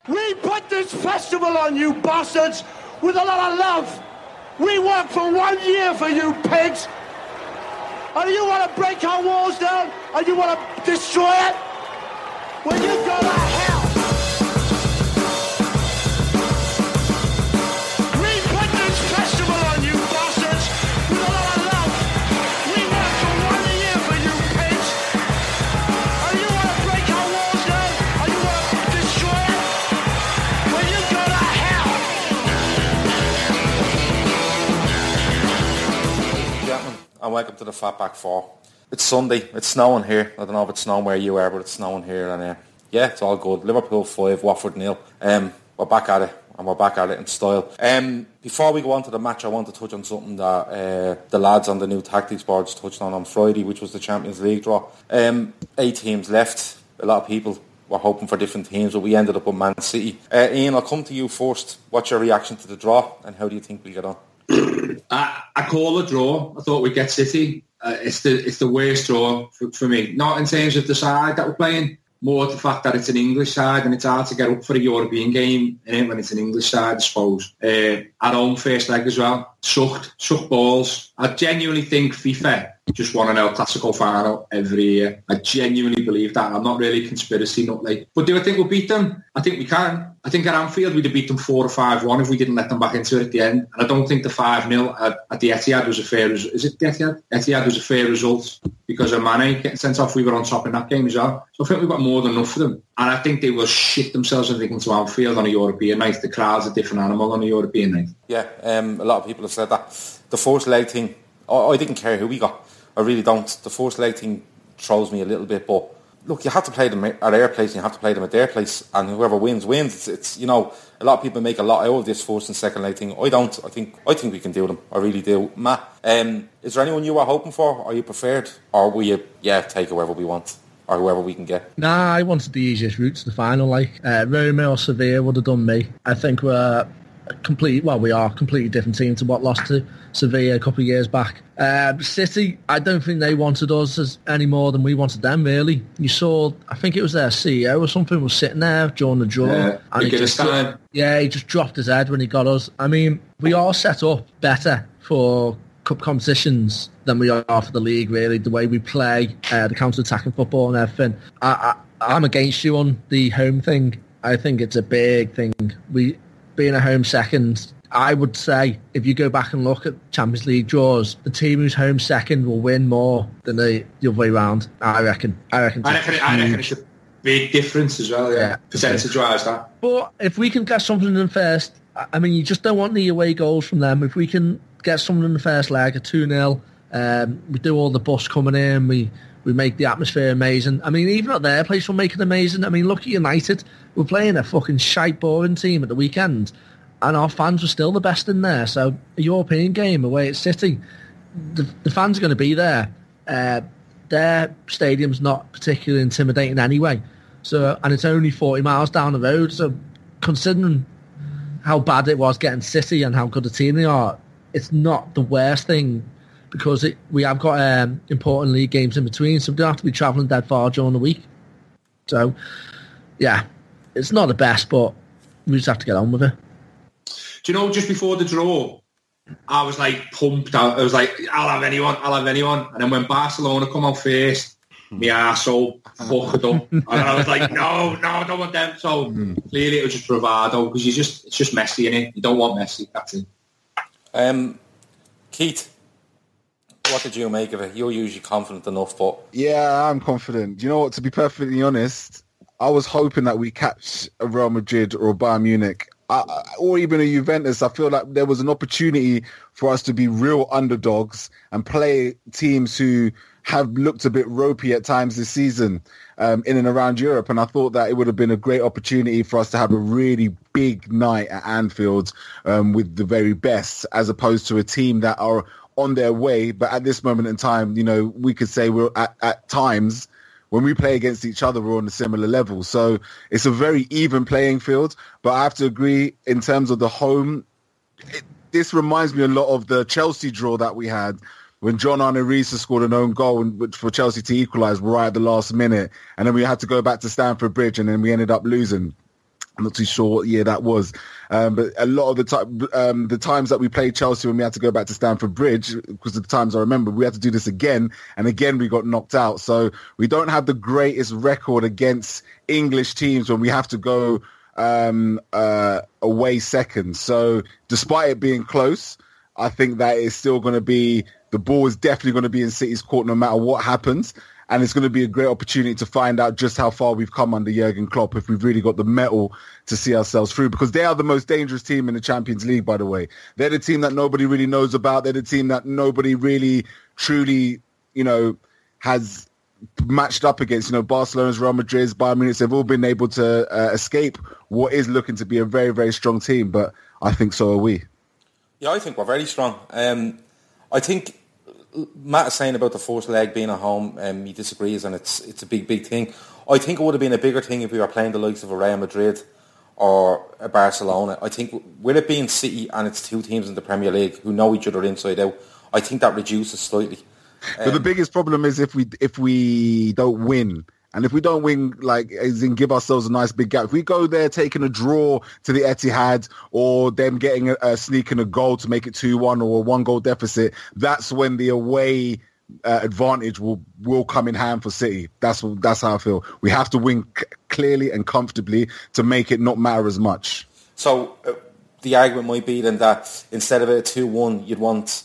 We put this festival on, you bastards, with a lot of love. We worked for 1 year for you pigs. And you want to break our walls down? And you want to destroy it? Well, you go to hell. We put this festival on, you bastards, with a lot of love. We worked for 1 year for you pigs. And you want to break our walls down? And you want to destroy it? Well, you go to hell. Gentlemen, and welcome to the Fatback 4. It's Sunday, it's snowing here. I don't know if it's snowing where you are, but it's snowing here. And yeah, it's all good. Liverpool 5, Watford 0. We're back at it, and we're back at it in style. Before we go on to the match, I want to touch on something that the lads on the new tactics boards touched on Friday, which was the Champions League draw. 8 teams left. A lot of people were hoping for different teams, but we ended up with Man City. Ian, I'll come to you first. What's your reaction to the draw, and how do you think we'll get on? I call a draw. I thought we'd get City. It's the worst draw for me. Not in terms of the side that we're playing, more the fact that it's an English side and it's hard to get up for a European game when it's an English side, I suppose. At home first leg as well. Sucked balls. I genuinely think FIFA just won an El Clasico final every year. I genuinely believe that. I'm not really a conspiracy nut, like. But do I think we'll beat them? I think we can. I think at Anfield we'd have beat them 4 or 5-1 if we didn't let them back into it at the end. And I don't think the 5-0 at the Etihad was a fair result. Is it the Etihad? Etihad was a fair result because of Mane getting sent off. We were on top in that game as well. So I think we've got more than enough for them. And I think they will shit themselves if they come to Anfield on a European night. The crowd's a different animal on a European night. Yeah, a lot of people have said that. The first leg thing, I didn't care who we got. I really don't. The first leg thing throws me a little bit, but look, you have to play them at their place and you have to play them at their place, and whoever wins. It's you know, a lot of people make a lot out of this first and second leg thing. I don't. I think we can do them. I really do. Matt, is there anyone you were hoping for? Are you preferred, or will you take whoever we want or whoever we can get? Nah, I wanted the easiest route to the final. Like Roma or Sevilla would have done me. I think we are a completely different team to what lost to Sevilla a couple of years back. City, I don't think they wanted us any more than we wanted them, really. You saw, I think it was their CEO or something was sitting there during the draw. And he just dropped his head when he got us. I mean, we are set up better for cup competitions than we are for the league, really. The way we play, the counter-attacking football and everything. I'm against you on the home thing. I think it's a big thing. Being a home second, I would say if you go back and look at Champions League draws, the team who's home second will win more than the other way round. I reckon it's a big difference as well. Yeah. Percentage-wise, that. But if we can get something in first, I mean, you just don't want the away goals from them. If we can get something in the first leg, a 2-0, we do all the bus coming in, we make the atmosphere amazing. I mean, even at their place, we'll make it amazing. I mean, look at United. We're playing a fucking shite, boring team at the weekend, and our fans were still the best in there. So a European game away at City, the fans are going to be there. Their stadium's not particularly intimidating anyway. So, and it's only 40 miles down the road. So considering how bad it was getting City and how good a team they are, it's not the worst thing, because we have got important league games in between, so we don't have to be travelling that far during the week. So, yeah, it's not the best, but we just have to get on with it. Do you know, just before the draw, I was like pumped out. I was like, I'll have anyone. And then when Barcelona come out first, my arsehole fucked up. And I was like, no, I don't want them. So clearly it was just bravado, because it's just Messi, innit? You don't want Messi, that's it. Keith, what did you make of it? You're usually confident enough, but... Yeah, I'm confident. You know what, to be perfectly honest, I was hoping that we catch a Real Madrid or a Bayern Munich, or even a Juventus. I feel like there was an opportunity for us to be real underdogs and play teams who have looked a bit ropey at times this season in and around Europe. And I thought that it would have been a great opportunity for us to have a really big night at Anfield with the very best, as opposed to a team that are on their way. But at this moment in time, you know, we could say we're at times when we play against each other, we're on a similar level. So it's a very even playing field. But I have to agree, in terms of the home, this reminds me a lot of the Chelsea draw that we had when John Arne Riise scored an own goal for Chelsea to equalise right at the last minute. And then we had to go back to Stamford Bridge, and then we ended up losing. I'm not too sure what year that was. But a lot of the times that we played Chelsea when we had to go back to Stamford Bridge, because of the times I remember, we had to do this again, and again we got knocked out. So we don't have the greatest record against English teams when we have to go away second. So despite it being close, I think that it's still going to be, the ball is definitely going to be in City's court no matter what happens. And it's going to be a great opportunity to find out just how far we've come under Jurgen Klopp, if we've really got the mettle to see ourselves through. Because they are the most dangerous team in the Champions League, by the way. They're the team that nobody really knows about. They're the team that nobody really, truly, has matched up against. Barcelona's, Real Madrid's, Bayern Munich, they've all been able to escape what is looking to be a very, very strong team. But I think so are we. Yeah, I think we're very strong. I think Matt is saying about the first leg being at home, he disagrees, and it's a big thing. I think it would have been a bigger thing if we were playing the likes of a Real Madrid or a Barcelona. I think with it being City and it's two teams in the Premier League who know each other inside out, I think that reduces slightly. But the biggest problem is if we don't win. And if we don't win, as in give ourselves a nice big gap, if we go there taking a draw to the Etihad or them getting a sneak and a goal to make it 2-1 or a 1-goal deficit, that's when the away advantage will come in hand for City. That's how I feel. We have to win clearly and comfortably to make it not matter as much. So the argument might be then that instead of a 2-1, you'd want,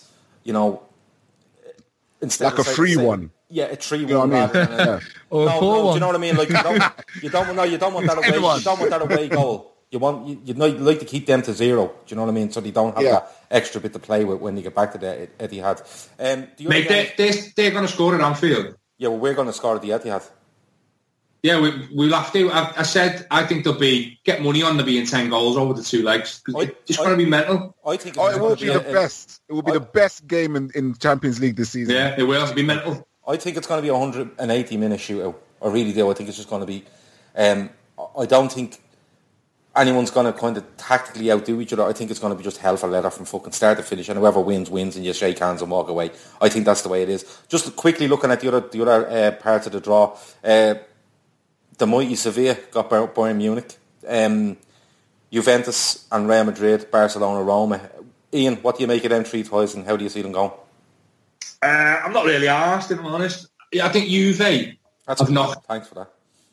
instead like a 3-1. Yeah, a 3-1. You know what I mean? Or 4-1. Do you know what I mean? Like you don't want that away. You don't want that away goal. You'd like to keep them to 0. Do you know what I mean? So they don't have that extra bit to play with when they get back to the Etihad. Mate, they're going to score at Anfield. Yeah, well, we're going to score at the Etihad. Yeah, we'll have to. I said I think there'll get money on there being 10 goals over the 2 legs. It's just going to be mental. I think it will be the best. It will be the best game in Champions League this season. Yeah, it will. It'll be mental. I think it's going to be a 180-minute shootout. I really do. I think it's just going to be... I don't think anyone's going to kind of tactically outdo each other. I think it's going to be just hell for leather from fucking start to finish, and whoever wins and you shake hands and walk away. I think that's the way it is. Just quickly looking at the other parts of the draw, the mighty Sevilla got Bayern Munich, Juventus and Real Madrid, Barcelona, Roma. Ian, what do you make of them 3 ties and how do you see them going? I'm not really asked, if I'm honest. I think Juve have knocked... Thanks for that.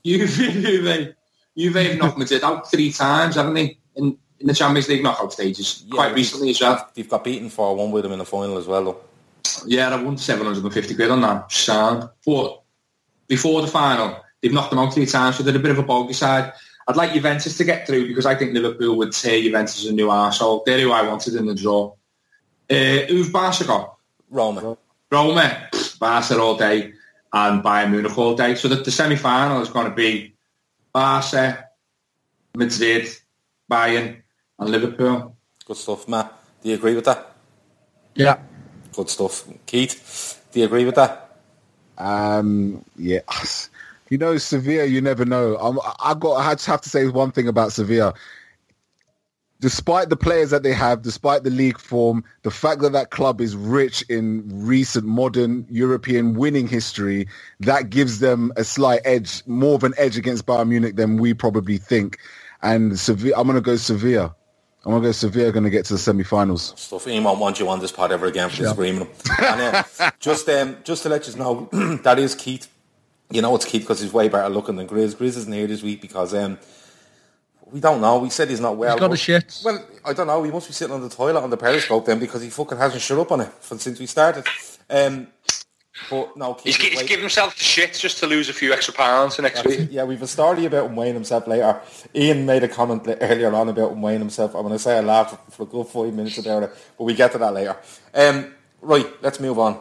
Juve have knocked Madrid out 3 times, haven't they? In the Champions League knockout stages, quite recently as well. They've got beaten 4-1 with them in the final as well, though. Yeah, I won 750 quid on that. Sound. But before the final, they've knocked them out 3 times, so they're a bit of a bogey side. I'd like Juventus to get through because I think Liverpool would tear Juventus a new arsehole. They're who I wanted in the draw. Who've Barca got? Roma, Barca all day and Bayern Munich all day. So the semi-final is going to be Barca, Madrid, Bayern and Liverpool. Good stuff, Matt. Do you agree with that? Yeah. Good stuff. Keith, do you agree with that? Yeah. Sevilla, you never know. I just have to say one thing about Sevilla. Despite the players that they have, despite the league form, the fact that club is rich in recent modern European winning history, that gives them a slight edge, more of an edge against Bayern Munich than we probably think. And Sevilla, I'm going to go Sevilla. Sevilla going to get to the semi-finals. Stuff. Ian won't want you on this pod ever again for disagreeing with him. And, just to let you know, that is Keith. You know it's Keith because he's way better looking than Grizz. Grizz isn't here this week because we don't know. We said he's not well. He's got the shits. Well, I don't know. He must be sitting on the toilet on the Periscope then because he fucking hasn't shut up on it since we started. But no, he's giving himself the shits just to lose a few extra pounds next week. Yeah, we've a story about him weighing himself later. Ian made a comment earlier on about him weighing himself. I'm going to say I laughed for a good 5 minutes about it, but we get to that later. Right, let's move on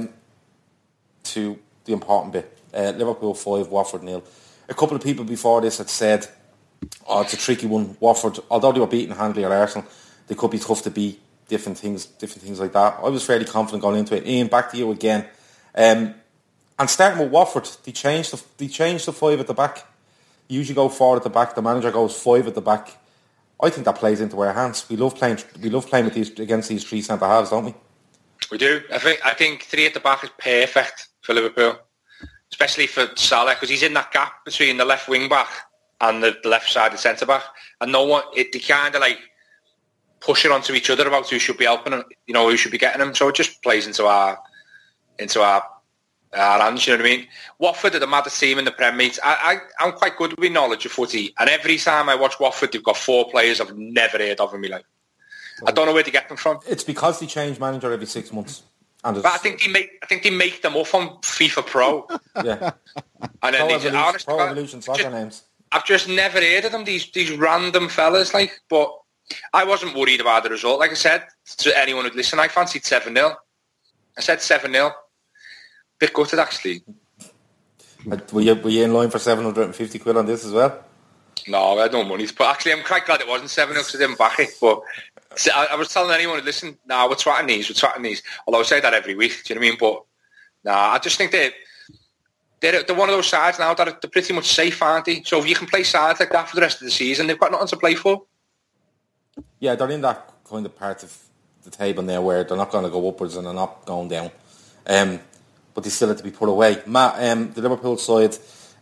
to the important bit. Liverpool 5, Watford 0. A couple of people before this had said, it's a tricky one. Watford, although they were beating handily at Arsenal, they could be tough to beat, different things like that. I was fairly confident going into it. Ian, back to you again. And starting with Watford, they changed the 5 at the back. You usually go 4 at the back. The manager goes 5 at the back. I think that plays into our hands. We love playing with these against these 3 centre halves, don't we? We do. I think 3 at the back is perfect for Liverpool, especially for Salah because he's in that gap between the left wing back and the left side, the centre back, and no one. They kind of like push it onto each other about who should be helping them, who should be getting them. So it just plays into our hands. You know what I mean? Watford are the maddest team in the Prem, mate. I'm quite good with knowledge of footy, and every time I watch Watford, they've got 4 players I've never heard of in my life. I don't know where to get them from. It's because they change manager every 6 months. But I think they make them up on FIFA Pro. Yeah. And then Pro Evolution Soccer names. I've just never heard of them. These random fellas, like. But I wasn't worried about the result. Like I said to anyone who'd listen, I fancied 7-0. I said 7-0. Bit gutted, actually. Were you in line for 750 quid on this as well? No, I had no money. But actually, I'm quite glad it wasn't 7-0 because I didn't back it. But I was telling anyone who listened, we're twatting these. Although I say that every week, do you know what I mean? But I just think they're one of those sides now that they're pretty much safe, aren't they? So if you can play sides like that for the rest of the season, they've got nothing to play for. Yeah, they're in that kind of part of the table now where they're not going to go upwards and they're not going down. But they still have to be put away. The Liverpool side,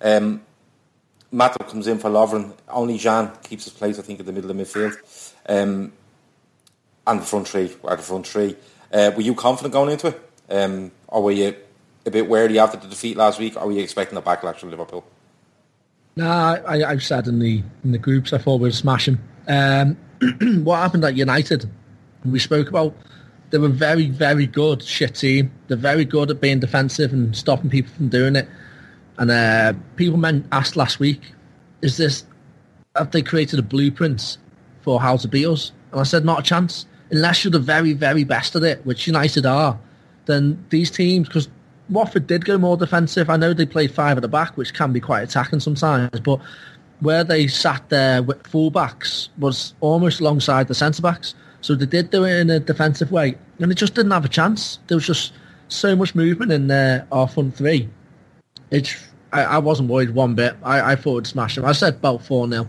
Matip comes in for Lovren. Only Jean keeps his place, I think, in the middle of midfield. And the front three are the front three. Were you confident going into it? Or were you a bit wary after the defeat last week? Or were you expecting a backlash from Liverpool? Nah, I've said in the groups I thought we'd smash him. What happened at United, we spoke about, they were very, very good shit team. They're very good at being defensive and stopping people from doing it. And people asked last week, have they created a blueprint for how to beat us? And I said, not a chance. Unless you're the very, very best at it, which United are, then these teams, because Watford did go more defensive. I know they played 5 at the back, which can be quite attacking sometimes, but where they sat there with full-backs was almost alongside the centre-backs. So they did do it in a defensive way, and they just didn't have a chance. There was just so much movement in our front three. I wasn't worried one bit. I thought it'd smash them. I said about 4-0.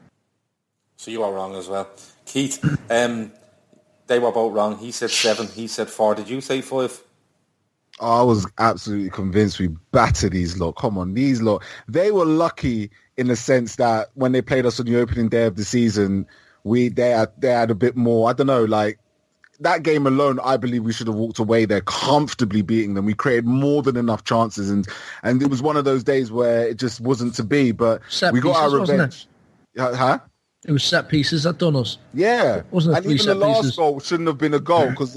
So you are wrong as well. Keith, they were both wrong. He said 7, he said 4. Did you say 5? I was absolutely convinced we battered these lot. Come on, these lot. They were lucky in the sense that when they played us on the opening day of the season, they had a bit more, I don't know, like that game alone, I believe we should have walked away there comfortably beating them. We created more than enough chances, and it was one of those days where it just wasn't to be, but we got our revenge. Huh? It was set pieces that done us. Yeah. Wasn't it? And even the last goal shouldn't have been a goal because,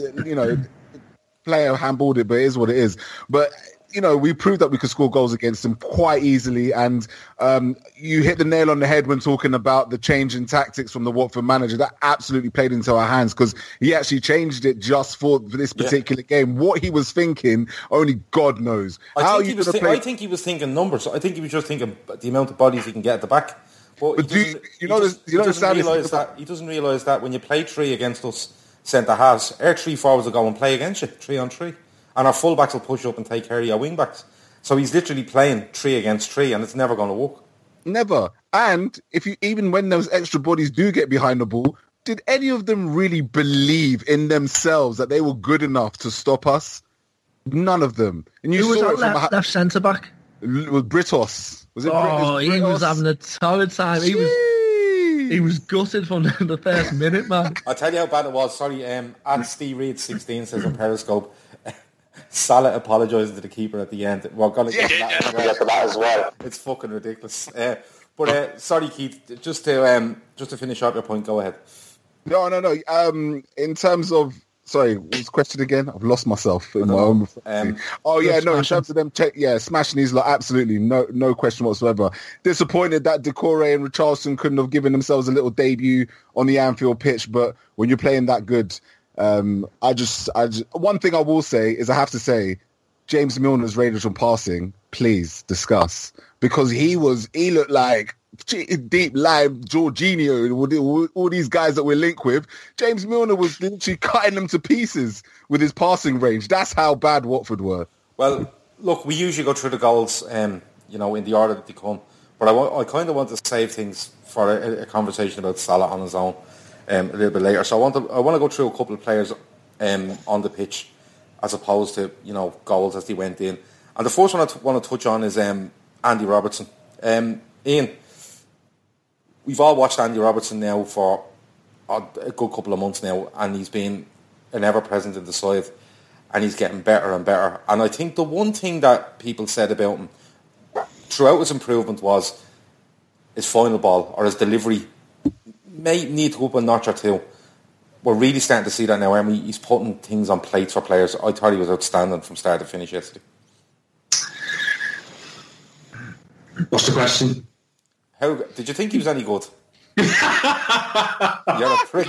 player handballed it, but it is what it is. But, we proved that we could score goals against them quite easily. And you hit the nail on the head when talking about the change in tactics from the Watford manager. That absolutely played into our hands because he actually changed it just for this particular game. What he was thinking, only God knows. I think he was thinking numbers. I think he was just thinking the amount of bodies he can get at the back. But he doesn't realise that when you play 3 against us centre halves, our 3 forwards will go and play against you 3 on 3, and our full backs will push up and take care of your wing backs. So he's literally playing 3 against 3, and it's never going to work. Never. And even when those extra bodies do get behind the ball, did any of them really believe in themselves that they were good enough to stop us? None of them. And who was that left centre back? It was Britos. Was it Britos? He was having a torrid time. He was gutted from the first minute, man. I'll tell you how bad it was. Sorry, and Steve Reed 16 says on Periscope, Salah apologising to the keeper at the end. We're going to get to that as well. It's fucking ridiculous. But sorry, Keith, just to finish up your point, go ahead. No. In terms of, sorry, what was the question again? I've lost myself in my own. In terms of them, smashing these lot, absolutely, no question whatsoever. Disappointed that Decore and Richarlison couldn't have given themselves a little debut on the Anfield pitch, but when you're playing that good, I just one thing I will say is I have to say, James Milner's range on passing, please discuss, because he looked like deep line Jorginho and all these guys that we're linked with. James Milner was literally cutting them to pieces with his passing range. That's how bad Watford were. Well, look, we usually go through the goals, in the order that they come, but I kind of want to save things for a conversation about Salah on his own a little bit later. So I want to go through a couple of players on the pitch as opposed to goals as they went in. And the first one I want to touch on is Andy Robertson. Ian, we've all watched Andy Robertson now for a good couple of months now, and he's been an ever-present in the side, and he's getting better and better. And I think the one thing that people said about him throughout his improvement was his final ball, or his delivery, may need to go up a notch or two. We're really starting to see that now, and he's putting things on plates for players. I thought he was outstanding from start to finish yesterday. What's the question? How did you think he was any good? You're a prick.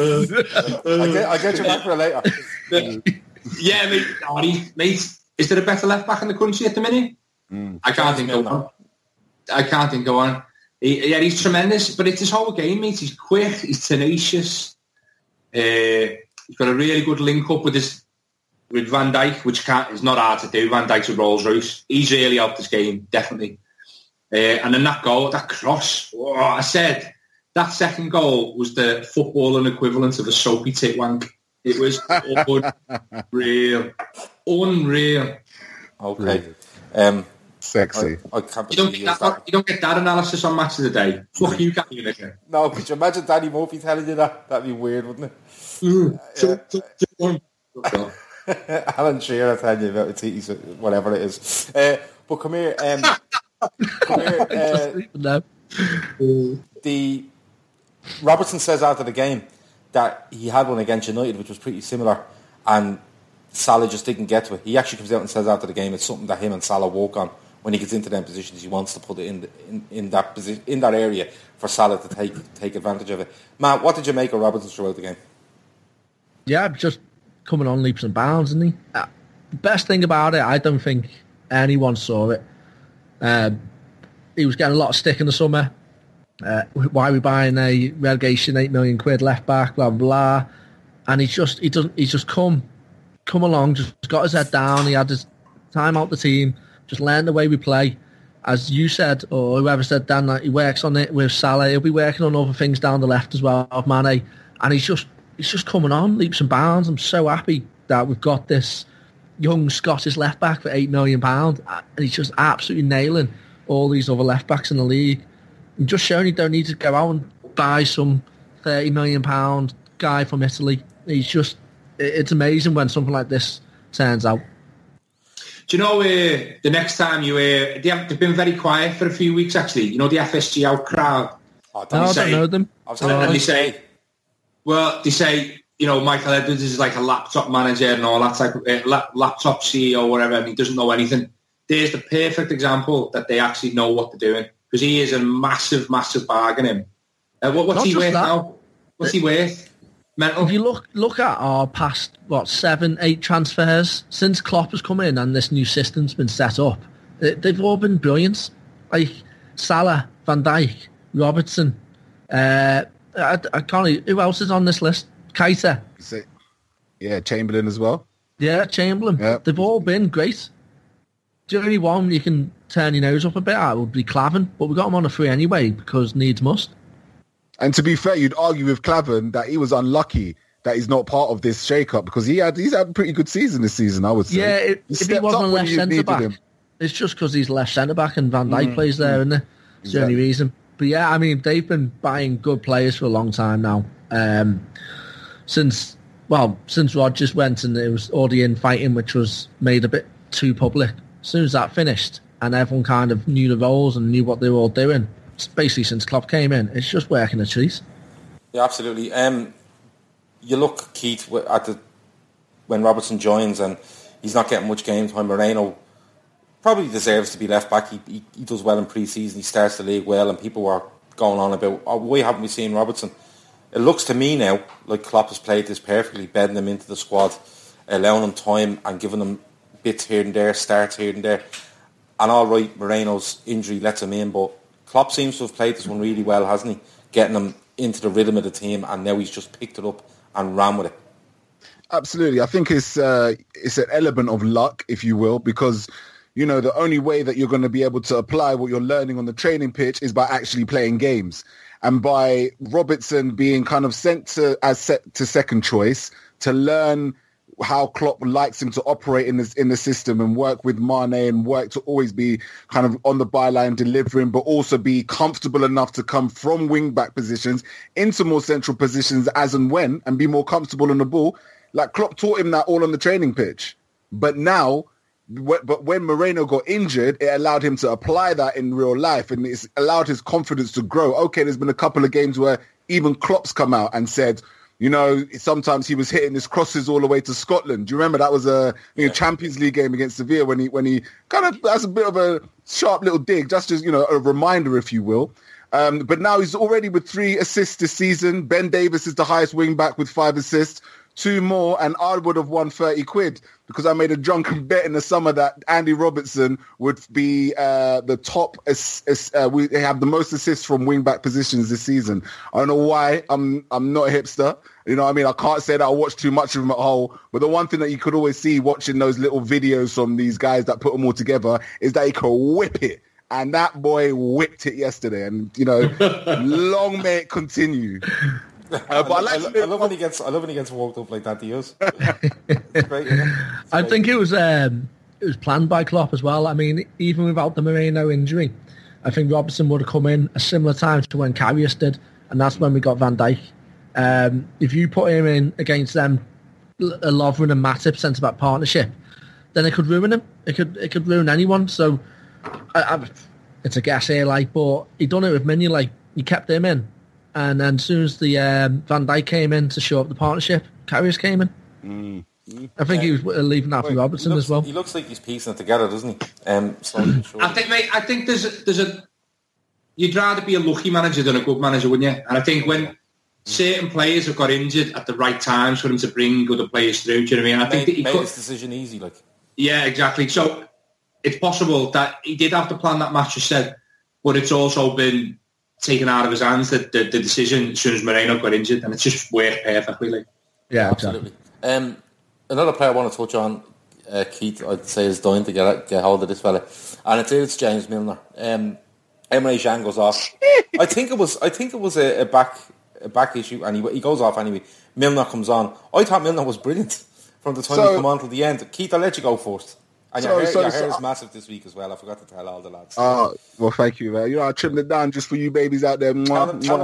I get you back for later. Yeah, mate, is there a better left back in the country at the minute? I can't think of one. He's tremendous, but it's his whole game, mate. He's quick, he's tenacious. He's got a really good link up with Van Dijk, which is not hard to do. Van Dijk's a Rolls Royce. He's really helped this game, definitely. And then that goal, that cross, I said that second goal was the footballing equivalent of a soapy titwank. It was unreal. Okay. Sexy. I can't you don't get that analysis on Match of the Day. Fuck you, can't you? No, could you imagine Danny Murphy telling you that? That'd be weird, wouldn't it? Alan Shearer telling you about it, whatever it is. But come here. The Robertson says after the game that he had one against United, which was pretty similar, and Salah just didn't get to it. He actually comes out and says after the game it's something that him and Salah work on. When he gets into them positions, he wants to put it in that position, in that area, for Salah to take advantage of it. Matt, what did you make of Robertson throughout the game? Yeah, just coming on leaps and bounds, isn't he? The best thing about it, I don't think anyone saw it. He was getting a lot of stick in the summer. Why are we buying a relegation £8 million left back? Blah blah blah. And he's just come along, just got his head down. He had his time out the team, just learned the way we play. As you said, or whoever said, Dan, that he works on it with Salah. He'll be working on other things down the left as well of Mane, and he's just coming on leaps and bounds. I'm so happy that we've got this young Scottish left back for £8 million, and he's just absolutely nailing all these other left backs in the league. And just showing you don't need to go out and buy some £30 million guy from Italy. It's amazing when something like this turns out. Do you know the next time they've been very quiet for a few weeks actually. You know the FSG out crowd. I don't know them. They say, Michael Edwards is like a laptop manager and all that type of laptop CEO or whatever, and he doesn't know anything. There's the perfect example that they actually know what they're doing, because he is a massive, massive bargain. What's he worth now? What's he worth? Mental. If you look at our past 7-8 transfers since Klopp has come in and this new system's been set up, they've all been brilliant. Like Salah, Van Dijk, Robertson. I can't. Who else is on this list? Keita. Yeah, Chamberlain as well. Yeah, Chamberlain. Yep. They've all been great. The only one you can turn your nose up a bit at would be Klavan, but we got him on a free anyway because needs must. And to be fair, you'd argue with Klavan that he was unlucky that he's not part of this shake-up, because he's had a pretty good season this season, I would say. Yeah, if he wasn't left centre-back, it's just because he's left centre-back and Van Dijk plays there, isn't it? It's the only reason. But yeah, I mean, they've been buying good players for a long time now. Since Rodgers went and it was all the infighting, which was made a bit too public. As soon as that finished and everyone kind of knew the roles and knew what they were all doing, basically since Klopp came in, it's just working a treat. Yeah, absolutely. You look, Keith, when Robertson joins and he's not getting much game time. Moreno probably deserves to be left back. He does well in pre-season. He starts the league well, and people were going on about, why haven't we seen Robertson? It looks to me now like Klopp has played this perfectly, bedding him into the squad, allowing him time and giving him bits here and there, starts here and there. And all right, Moreno's injury lets him in, but Klopp seems to have played this one really well, hasn't he? Getting him into the rhythm of the team, and now he's just picked it up and ran with it. Absolutely. I think it's an element of luck, if you will, because, the only way that you're going to be able to apply what you're learning on the training pitch is by actually playing games. And by Robertson being kind of sent to second choice to learn how Klopp likes him to operate in the system and work with Mane and work to always be kind of on the byline delivering, but also be comfortable enough to come from wing-back positions into more central positions as and when, and be more comfortable on the ball. Like, Klopp taught him that all on the training pitch. But now, but when Moreno got injured, it allowed him to apply that in real life, and it's allowed his confidence to grow. Okay, there's been a couple of games where even Klopp's come out and said, you know, sometimes he was hitting his crosses all the way to Scotland. Do you remember that was a Champions League game against Sevilla when he kind of, that's a bit of a sharp little dig, just you know, a reminder, if you will. But now he's already with 3 assists this season. Ben Davies is the highest wing back with 5 assists. 2 more, and I would have won 30 quid because I made a drunken bet in the summer that Andy Robertson would be the top. We have the most assists from wing-back positions this season. I don't know why. I'm not a hipster. You know what I mean? I can't say that I watch too much of him at whole, but the one thing that you could always see watching those little videos from these guys that put them all together is that he can whip it. And that boy whipped it yesterday. And, you know, long may it continue. But I love when he gets woke up like that. He is. It's great, you know? I think it was planned by Klopp as well. I mean, even without the Moreno injury, I think Robertson would have come in a similar time to when Karius did, and that's when we got Van Dijk. If you put him in against them, Lovren and Matip centre-back partnership, then it could ruin him. It could ruin anyone. So it's a guess here, like, but he done it with Minion. Like, he kept him in. And then as soon as the Van Dijk came in to show up the partnership, Karius came in. I think he was leaving that for Robertson as well. He looks like he's piecing it together, doesn't he? I think there's a. You'd rather be a lucky manager than a good manager, wouldn't you? And I think when certain players have got injured at the right times for him to bring other players through, do you know what I mean? I think that he made his decision easy, like. Yeah, exactly. So it's possible that he did have to plan that match, you said, but it's also been taken out of his hands, the decision, as soon as Moreno got injured, and it's just worked perfectly. Like. Yeah, absolutely. Another player I want to touch on, Keith, I'd say, is dying to get hold of this fella, and it's James Milner. Emre Can goes off. I think it was a back issue, and he goes off anyway. Milner comes on. I thought Milner was brilliant from the time he come on till the end. Keith, I'll let you go first. And your hair is massive this week as well. I forgot to tell all the lads. Oh, well, thank you, man. You know, I trimmed it down just for you babies out there. Tell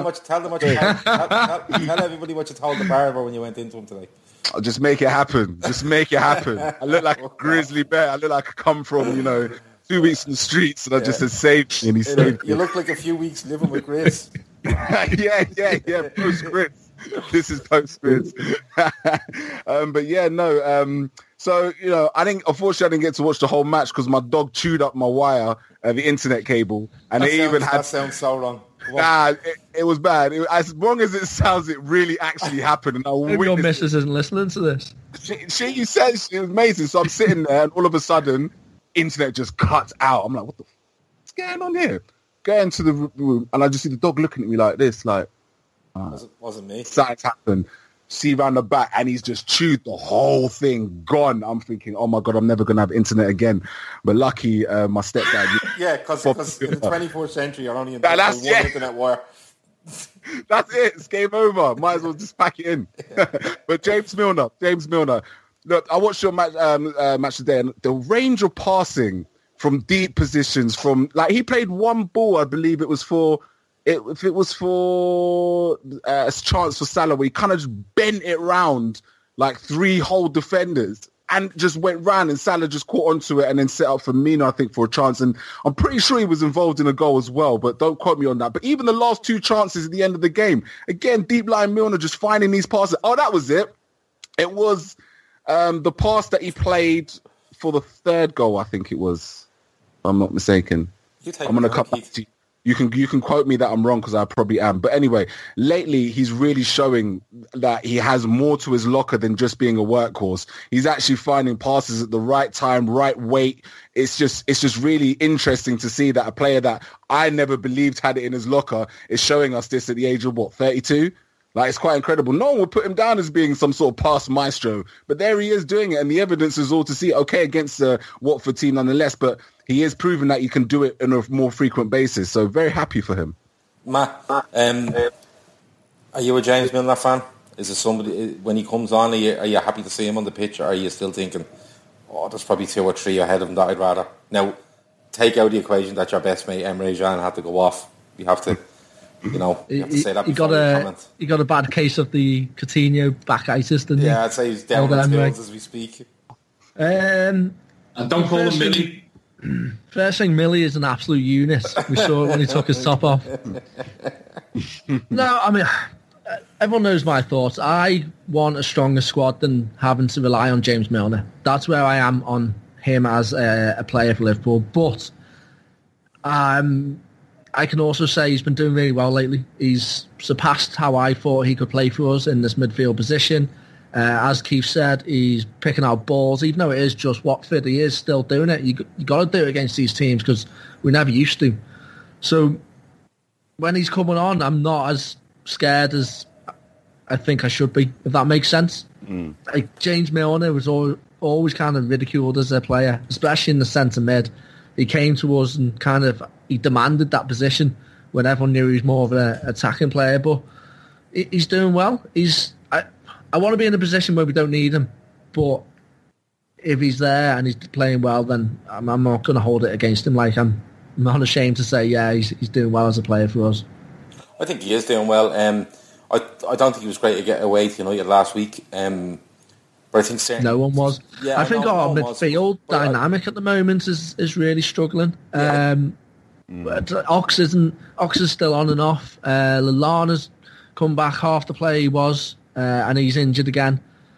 everybody what you told the barber when you went into him today. I'll just make it happen. I look like a grizzly bear. I look like I come from, 2 weeks in the streets, and I just said, save me, and he saved me. You look like a few weeks living with Grace. yeah, post-Grace. This is post-Grace. But yeah, no. So, unfortunately I didn't get to watch the whole match because my dog chewed up my wire, the internet cable. And that sounds so wrong. Nah, it was bad. As wrong as it sounds, it really actually happened. And maybe your missus isn't listening to this. She said she was amazing. So I'm sitting there and all of a sudden, internet just cuts out. I'm like, what's going on here? Go into the room and I just see the dog looking at me like this, like, wasn't me. Something's happened. See round the back and he's just chewed the whole thing, gone. I'm thinking, oh my God, I'm never going to have internet again. But lucky, my stepdad... yeah, because in the 24th century, you're only in one internet wire. That's it. It's game over. Might as well just pack it in. But James Milner. Look, I watched your match today, and the range of passing from deep positions, he played one ball, I believe it was for... If it was for a chance for Salah, where he kind of just bent it round like 3 whole defenders and just went round, and Salah just caught onto it and then set up for Mina, I think, for a chance. And I'm pretty sure he was involved in a goal as well, but don't quote me on that. But even the last 2 chances at the end of the game, again, deep line Milner just finding these passes. Oh, that was it. It was the pass that he played for the 3rd goal, I think it was, if I'm not mistaken. I'm going to cut back to you. You can quote me that I'm wrong because I probably am. But anyway, lately he's really showing that he has more to his locker than just being a workhorse. He's actually finding passes at the right time, right weight. It's just really interesting to see that a player that I never believed had it in his locker is showing us this at the age of 32? Like, it's quite incredible. No one would put him down as being some sort of past maestro, but there he is doing it, and the evidence is all to see. Okay, against the Watford team nonetheless, but he is proving that you can do it on a more frequent basis. So very happy for him. Matt, are you a James Milner fan? Is it somebody, when he comes on, are you happy to see him on the pitch, or are you still thinking, oh, there's probably 2 or 3 ahead of him that I'd rather... Now, take out the equation that your best mate, Emre Can, had to go off. You have to, you have to say that before you comment. He got a bad case of the Coutinho backitis, didn't he? Yeah, I'd say he's down on tools as we speak. And don't call him Millie. First thing, Millie is an absolute unit. We saw it when he took his top off. No, I mean, everyone knows my thoughts. I want a stronger squad than having to rely on James Milner. That's where I am on him as a player for Liverpool. But I can also say he's been doing really well lately. He's surpassed how I thought he could play for us in this midfield position. As Keith said, he's picking out balls. Even though it is just Watford, he is still doing it. You got to do it against these teams because we never used to. So when he's coming on, I'm not as scared as I think I should be, if that makes sense. Like James Milner was always kind of ridiculed as a player, especially in the centre mid. He came to us and he demanded that position when everyone knew he was more of an attacking player. But he's doing well. I want to be in a position where we don't need him, but if he's there and he's playing well, then I'm not going to hold it against him. Like I'm not ashamed to say, yeah, he's doing well as a player for us. I think he is doing well. I don't think he was great to get away to United last week, but I think certainly no one was. Yeah, I think our midfield dynamic at the moment is really struggling. Yeah. Ox is still on and off. Lallana's come back half the play he was. And he's injured again.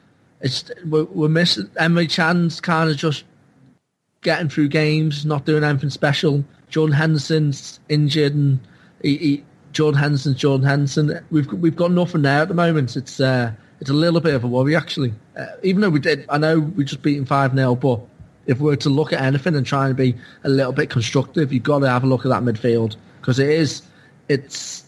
We're missing. Emre Can's kind of just getting through games, not doing anything special. Jordan Henderson's injured, and Jordan Henderson. We've got nothing there at the moment. It's a little bit of a worry actually. Even though I know we just beaten 5-0, but if we were to look at anything and try and be a little bit constructive, you've got to have a look at that midfield because it's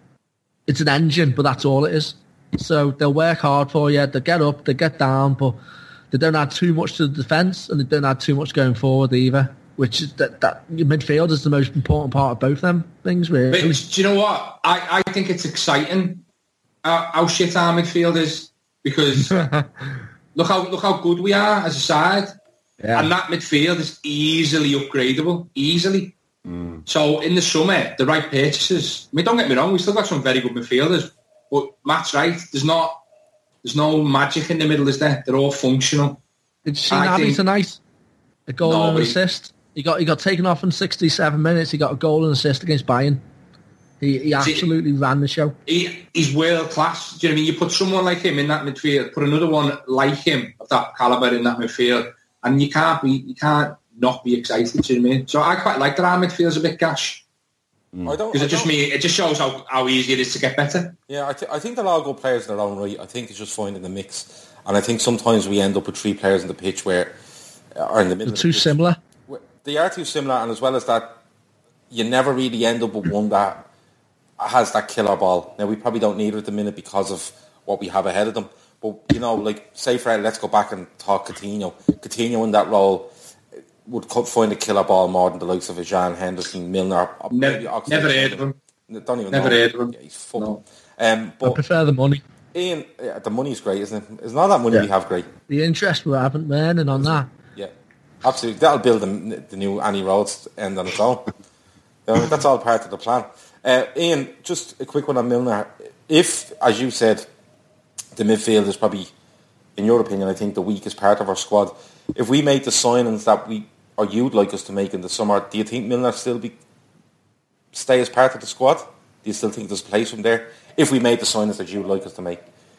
an engine, but that's all it is. So they'll work hard for you. They'll get up, they'll get down, but they don't add too much to the defence and they don't add too much going forward either, which is that midfield is the most important part of both them things, really. But do you know what? I think it's exciting how shit our midfield is because look how good we are as a side. Yeah. And that midfield is easily upgradable, easily. So in the summer, the right purchases. I mean, don't get me wrong, we still got some very good midfielders. But Matt's right. There's no magic in the middle, is there? They're all functional. Did you see Naby tonight? A goal and an assist. He got taken off in 67 minutes. He got a goal and assist against Bayern. He absolutely ran the show. He's world class. Do you know what I mean? You put someone like him in that midfield, put another one like him of that calibre in that midfield, and you can't not be excited. Do you know what I mean? So I quite like that our midfield's a bit gash. Because it just shows how easy it is to get better. Yeah, I think they're all good players in their own right. I think it's just finding the mix, and I think sometimes we end up with 3 players in the pitch where are in the middle. They're too similar. They are too similar, and as well as that, you never really end up with one that has that killer ball. Now we probably don't need it at the minute because of what we have ahead of them. But like say for let's go back and talk Coutinho. Coutinho in that role would find a killer ball more than the likes of a Jan Henderson, Milner. Never heard of him. Don't even never know. Heard of him. Yeah, he's fucking. No. But I prefer the money. Ian, the money's great, isn't it? It's not that money we have great. The interest we're having earning on that. Yeah, absolutely. That'll build the new Annie Rhodes end on its own. That's all part of the plan. Ian, just a quick one on Milner. If, as you said, the midfield is probably, in your opinion, I think the weakest part of our squad. If we made the signings that you'd like us to make in the summer, do you think Milner stay as part of the squad? Do you still think there's a place from there? If we made the signings that you'd like us to make?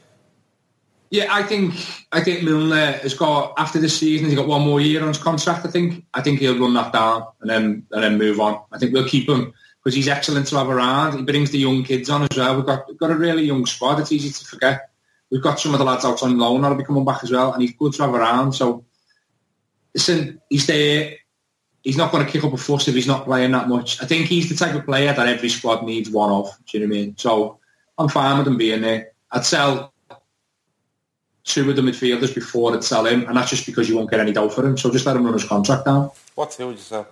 Yeah, I think Milner has got, after this season, he's got 1 more year on his contract, I think he'll run that down and then move on. I think we'll keep him because he's excellent to have around. He brings the young kids on as well. We've got a really young squad. It's easy to forget. We've got some of the lads out on loan that'll be coming back as well, and he's good to have around. So, listen, he's there. He's not going to kick up a fuss if he's not playing that much. I think he's the type of player that every squad needs one of. Do you know what I mean? So, I'm fine with him being there. I'd sell 2 of the midfielders before I'd sell him, and that's just because you won't get any dough for him. So just let him run his contract down. What 2 would you sell?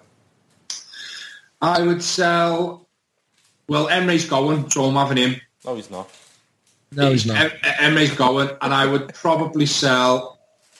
I would sell... Well, Emre's going, so I'm having him. No, he's not. No, he's not. Emery's going, and I would probably sell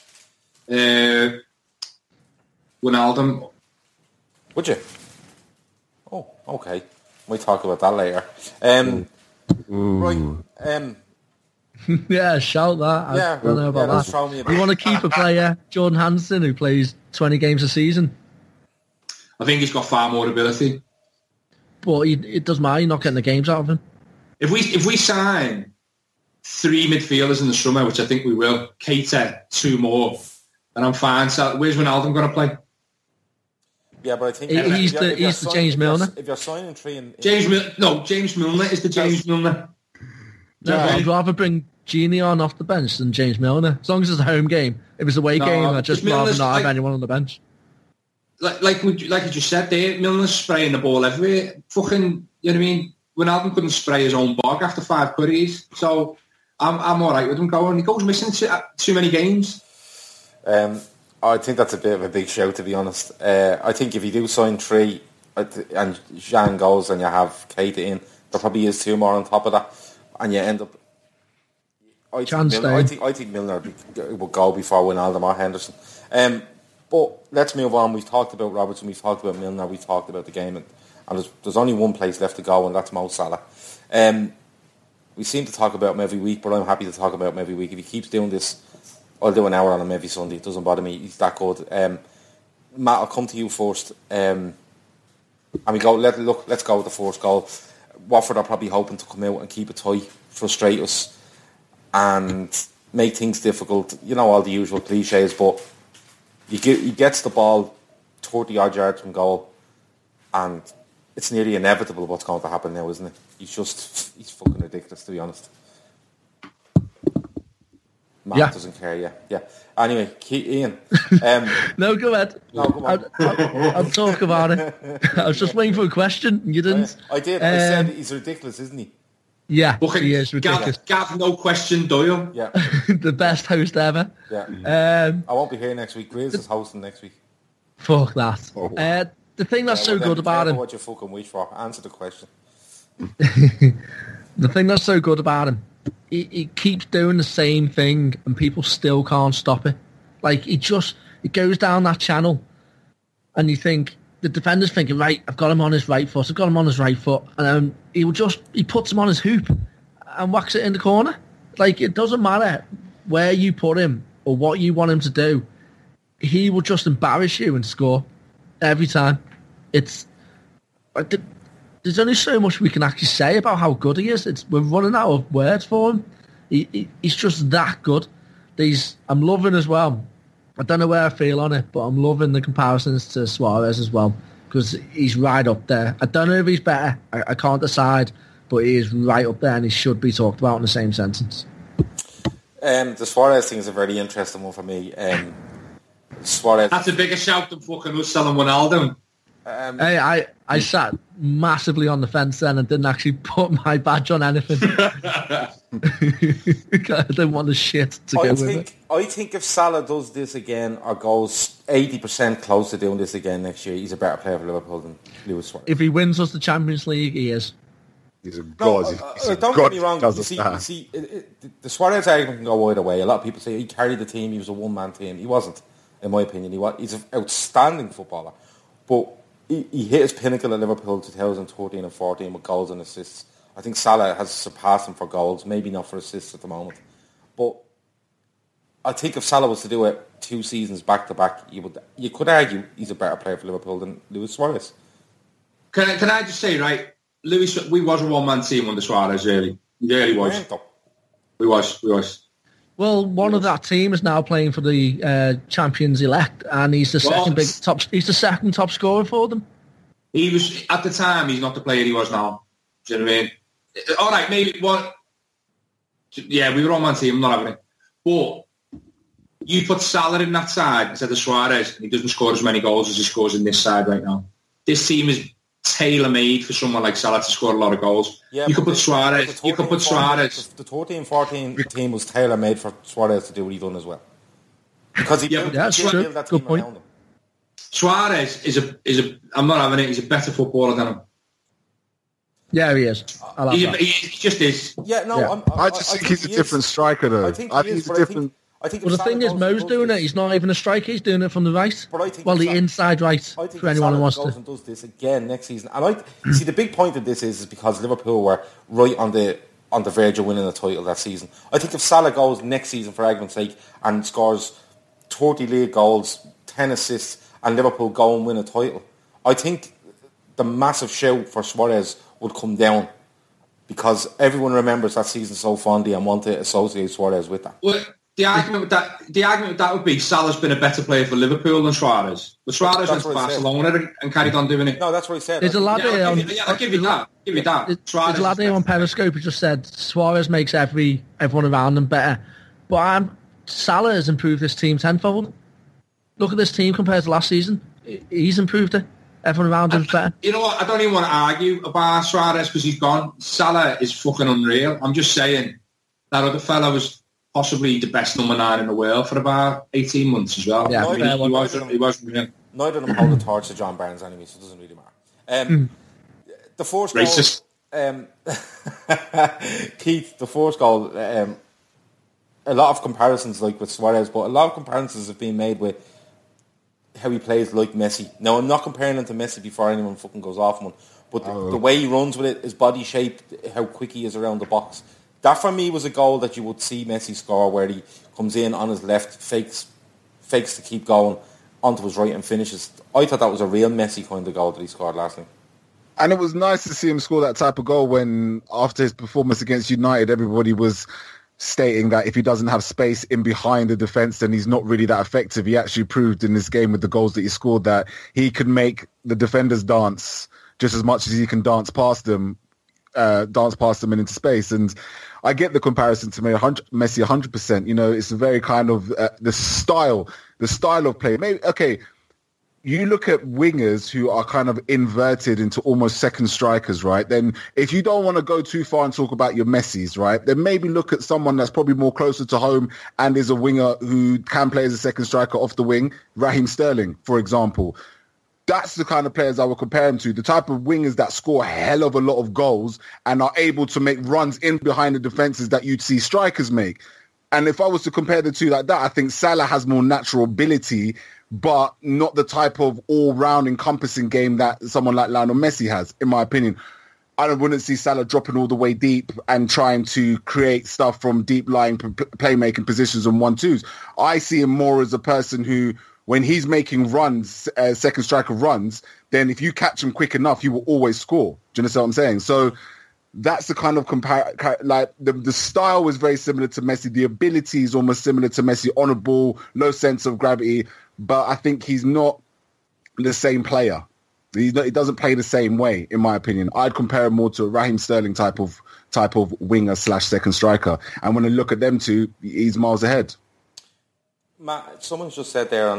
Wijnaldum. Would you? Oh, okay. We'll talk about that later. Right. Yeah, shout that. I don't know about that. You want to keep a player, Jordan Henderson, who plays 20 games a season? I think he's got far more ability. But it doesn't matter. You're not getting the games out of him. If we sign 3 midfielders in the summer, which I think we will, Keita 2 more, then I'm fine. So where's Wijnaldum going to play? Yeah, but I think he's the James Milner. If you're signing 3 in James Milner is the James Milner. No, I'd rather bring Genie on off the bench than James Milner. As long as it's a home game. If it's a away game, I'd just rather not have anyone on the bench. Like you just said there, Milner's spraying the ball everywhere. Fucking, you know what I mean? Wijnaldum couldn't spray his own bog after 5 curries. So I'm all right with him going. He goes missing too many games. I think that's a bit of a big shout, to be honest. I think if you do sign 3 and Jean goes and you have Keita in, there probably is 2 more on top of that. And you end up... I think Milner will go before Wijnaldum or Henderson. But let's move on. We've talked about Robertson, we've talked about Milner, we've talked about the game, and there's only one place left to go, and that's Mo Salah. We seem to talk about him every week, but I'm happy to talk about him every week. If he keeps doing this, I'll do an hour on him every Sunday. It doesn't bother me. He's that good. Matt, I'll come to you first. And we go. Let's go with the first goal. Watford are probably hoping to come out and keep it tight, frustrate us, and make things difficult. You know, all the usual cliches, but he gets the ball 30 odd yards from goal, and it's nearly inevitable what's going to happen now, isn't it? He's fucking ridiculous, to be honest. Matt doesn't care, yeah. Anyway, Ian. No, go ahead. No, go on. I'll talk about it. I was just waiting for a question. You didn't. I did. I said he's ridiculous, isn't he? Yeah, he is ridiculous. Gav, no question, Doyle. Yeah. The best host ever. Yeah. I won't be here next week. Grizz is hosting next week. Fuck that. Oh. The thing that's so good about him... What you fucking wish for. Answer the question. The thing that's so good about him, he keeps doing the same thing and people still can't stop it. Like, it goes down that channel and you think, the defender's thinking, right, I've got him on his right foot, and then he puts him on his hoop and whacks it in the corner. Like, it doesn't matter where you put him or what you want him to do, he will just embarrass you and score every time. It's like, there's only so much we can actually say about how good he is. We're running out of words for him. He's just that good. I'm loving as well. I don't know where I feel on it, but I'm loving the comparisons to Suarez as well, because he's right up there. I don't know if he's better. I can't decide, but he is right up there and he should be talked about in the same sentence. The Suarez thing is a very interesting one for me. Suarez. That's a bigger shout than fucking us selling Wijnaldum. Hey, I sat massively on the fence then and didn't actually put my badge on anything. I didn't want the shit to go with it. I think if Salah does this again or goes 80% close to doing this again next year, he's a better player for Liverpool than Luis Suarez. If he wins us the Champions League, he is. He's a god. Don't get me wrong. You see, the Suarez argument can go either way. A lot of people say he carried the team. He was a one-man team. He wasn't, in my opinion. He's an outstanding footballer, but he hit his pinnacle at Liverpool 2013 and 14 with goals and assists. I think Salah has surpassed him for goals, maybe not for assists at the moment. But I think if Salah was to do it 2 seasons back to back, you could argue he's a better player for Liverpool than Luis Suarez. Can I just say, right, we was a one-man team under Suarez, really. He really was. We was. Well, one of that team is now playing for the Champions elect, and he's the second top scorer for them. He was at the time. He's not the player he was now. Do you know what I mean? All right, maybe what? Yeah, we were on one team. I'm not having it. But you put Salah in that side instead of Suarez, and he doesn't score as many goals as he scores in this side right now. This team is tailor-made for someone like Salah to score a lot of goals. Yeah, you could put Suarez. The 13-14 team was tailor-made for Suarez to do what he done as well. Because he built that team around him. Suarez is a. I'm not having it. He's a better footballer than him. Yeah, he is. I like that. He just is. Yeah, no, Yeah. I just think he's a different striker, though. I think he's a different. I think if Well, the thing Salah is, goes Mo's and does doing this- it. He's not even a striker. He's doing it from the right. But I think Well, if the Salah- inside right I think for anyone who wants goes to. and does this again next season. And see the big point of this is because Liverpool were right on the verge of winning the title that season. I think if Salah goes next season, for argument's sake, and scores 30 league goals, 10 assists, and Liverpool go and win a title, I think the massive shout for Suarez would come down because everyone remembers that season so fondly and want to associate Suarez with that. Well, the argument with that would be Salah's been a better player for Liverpool than Suarez. But Suarez went to what I said. Barcelona and carried on doing it. No, that's what he said. There's a lad here on. I'll give you that. Give you that. There's Suarez a lad here on Periscope who just said Suarez makes everyone around him better, but Salah has improved this team tenfold. Look at this team compared to last season. He's improved it. Everyone around him's better. You know what? I don't even want to argue about Suarez because he's gone. Salah is fucking unreal. I'm just saying that other fella was possibly the best number 9 in the world for about 18 months as well. Yeah, I mean, he was real. Neither of them hold the torch to John Barnes anyway, so it doesn't really matter. The fourth goal, Racist. Keith, the fourth goal, a lot of comparisons like with Suarez, but a lot of comparisons have been made with how he plays like Messi. Now, I'm not comparing him to Messi before anyone fucking goes off him, but the way he runs with it, his body shape, how quick he is around the box, that for me was a goal that you would see Messi score where he comes in on his left, fakes to keep going onto his right and finishes. I thought that was a real Messi kind of goal that he scored last night. And it was nice to see him score that type of goal when, after his performance against United, everybody was stating that if he doesn't have space in behind the defence, then he's not really that effective. He actually proved in this game with the goals that he scored that he can make the defenders dance just as much as he can dance past them and into space. And I get the comparison to Messi 100%. You know, it's a very kind of the style of play. Maybe, okay, you look at wingers who are kind of inverted into almost second strikers, right? Then if you don't want to go too far and talk about your Messis, right, then maybe look at someone that's probably more closer to home and is a winger who can play as a second striker off the wing, Raheem Sterling, for example. That's the kind of players I would compare him to, the type of wingers that score a hell of a lot of goals and are able to make runs in behind the defences that you'd see strikers make. And if I was to compare the two like that, I think Salah has more natural ability, but not the type of all-round encompassing game that someone like Lionel Messi has, in my opinion. I wouldn't see Salah dropping all the way deep and trying to create stuff from deep-lying playmaking positions on 1-2s. I see him more as a person who, when he's making runs, second striker runs, then if you catch him quick enough, he will always score. Do you understand what I'm saying? So that's the kind of like the style is very similar to Messi. The ability is almost similar to Messi on a ball, low sense of gravity, but I think he's not the same player. He doesn't play the same way, in my opinion. I'd compare him more to a Raheem Sterling type of winger / second striker. And when I look at them two, he's miles ahead. Matt, someone's just said there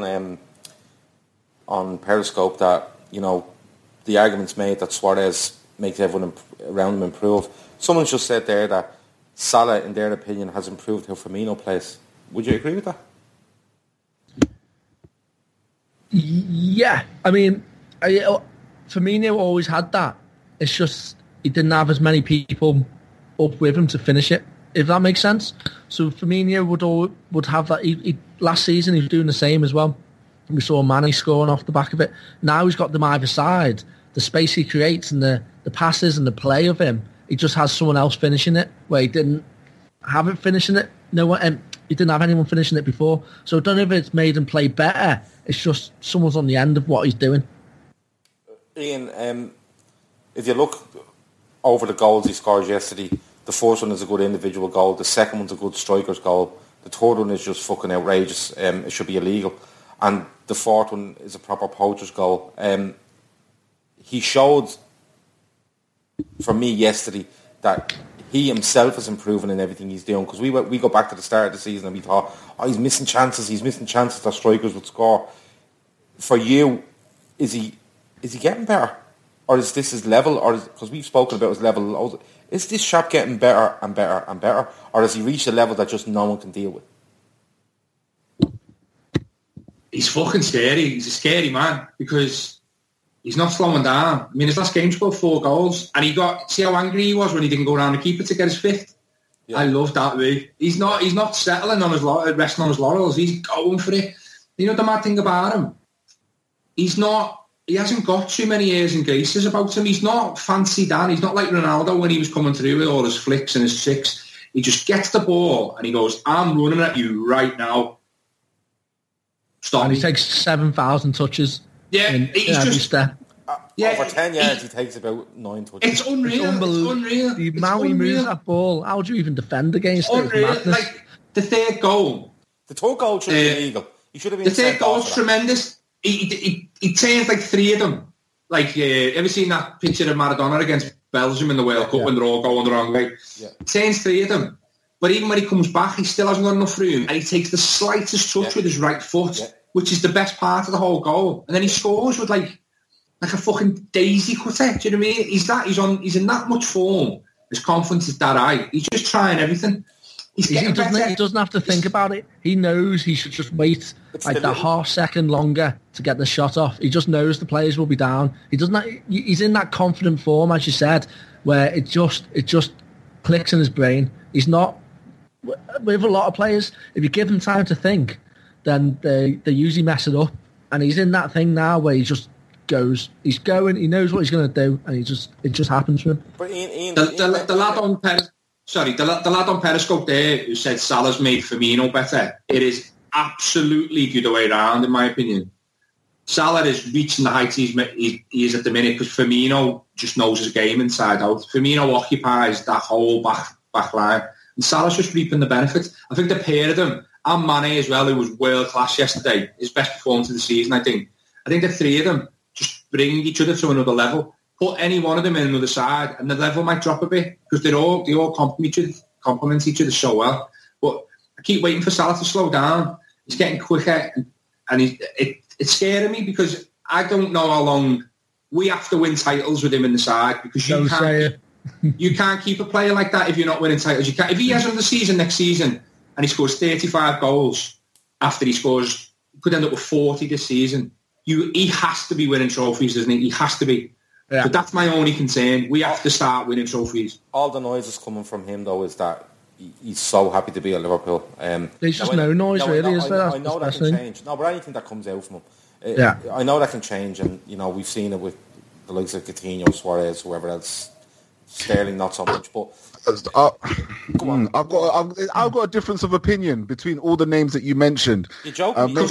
on Periscope that, you know, the argument's made that Suarez makes everyone around him improve. Someone's just said there that Salah, in their opinion, has improved how Firmino plays. Would you agree with that? Yeah, I mean, Firmino always had that. It's just he didn't have as many people up with him to finish it, if that makes sense. So Firmino would have that. Last season he was doing the same as well. We saw Mane scoring off the back of it. Now he's got them either side. The space he creates and the passes and the play of him, he just has someone else finishing it where he didn't have it finishing it. He didn't have anyone finishing it before. So I don't know if it's made him play better. It's just someone's on the end of what he's doing. Ian, if you look over the goals he scored yesterday, the first one is a good individual goal. The second one's a good striker's goal. The third one is just fucking outrageous. It should be illegal. And the fourth one is a proper poacher's goal. He showed, for me yesterday, that he himself is improving in everything he's doing. Because we go back to the start of the season and we thought, he's missing chances that strikers would score. For you, is he getting better? Or is this his level? Or because we've spoken about his level, is this chap getting better and better and better? Or has he reached a level that just no one can deal with? He's fucking scary. He's a scary man because he's not slowing down. I mean, his last game scored 4 goals, and see how angry he was when he didn't go around the keeper to get his 5th. Yeah. I love that way. He's not settling on resting on his laurels. He's going for it. You know the mad thing about him? He hasn't got too many airs and graces about him. He's not fancy Dan. He's not like Ronaldo when he was coming through with all his flicks and his tricks. He just gets the ball and he goes, I'm running at you right now. Stop and me. He takes 7,000 touches. Yeah, he's every just... step. Over 10 yards, he takes about 9 touches. It's unreal. The amount he moves that ball, how do you even defend against it? Madness. Like, the third goal. The third goal should be illegal. He should have been the third goal's tremendous. He turns like 3 of them. Like, ever seen that picture of Maradona against Belgium in the World Cup when they're all going the wrong way? Yeah. He turns 3 of them. But even when he comes back, he still hasn't got enough room. And he takes the slightest touch with his right foot, which is the best part of the whole goal. And then he scores with like a fucking daisy cutter. Do you know what I mean? He's in that much form. His confidence is that high. He's just trying everything. He doesn't have to think about it. He knows he should just wait that half second longer to get the shot off. He just knows the players will be down. He's in that confident form, as you said, where it just clicks in his brain. He's not with a lot of players. If you give them time to think, then they usually mess it up. And he's in that thing now where he just goes. He's going. He knows what he's going to do, and it just happens for him. But Ian, the lad on the lad on Periscope there who said Salah's made Firmino better. It is absolutely the other way around, in my opinion. Salah is reaching the heights he is at the minute because Firmino just knows his game inside out. Firmino occupies that whole back line, and Salah's just reaping the benefits. I think the pair of them, and Mane as well, who was world class yesterday, his best performance of the season. I think the 3 of them just bring each other to another level. Put any one of them in another side, and the level might drop a bit because they all complement each other so well. But I keep waiting for Salah to slow down. He's getting quicker, and it's scaring me because I don't know how long we have to win titles with him in the side because you can't keep a player like that if you're not winning titles. You can't. If he has another season next season and he scores 35 goals after he could end up with 40 this season. He has to be winning trophies, doesn't he? He has to be. Yeah. But that's my only concern. We have to start winning trophies. All the noise is coming from him, though, is that he's so happy to be at Liverpool. There's just no noise, really, is there? I know that can change. No, but anything that comes out from him, I know that can change, and we've seen it with the likes of Coutinho, Suarez, whoever else. Sterling, not so much, but I've got a difference of opinion between all the names that you mentioned. You're joking? You're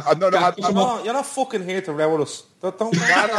not fucking here to row us. Don't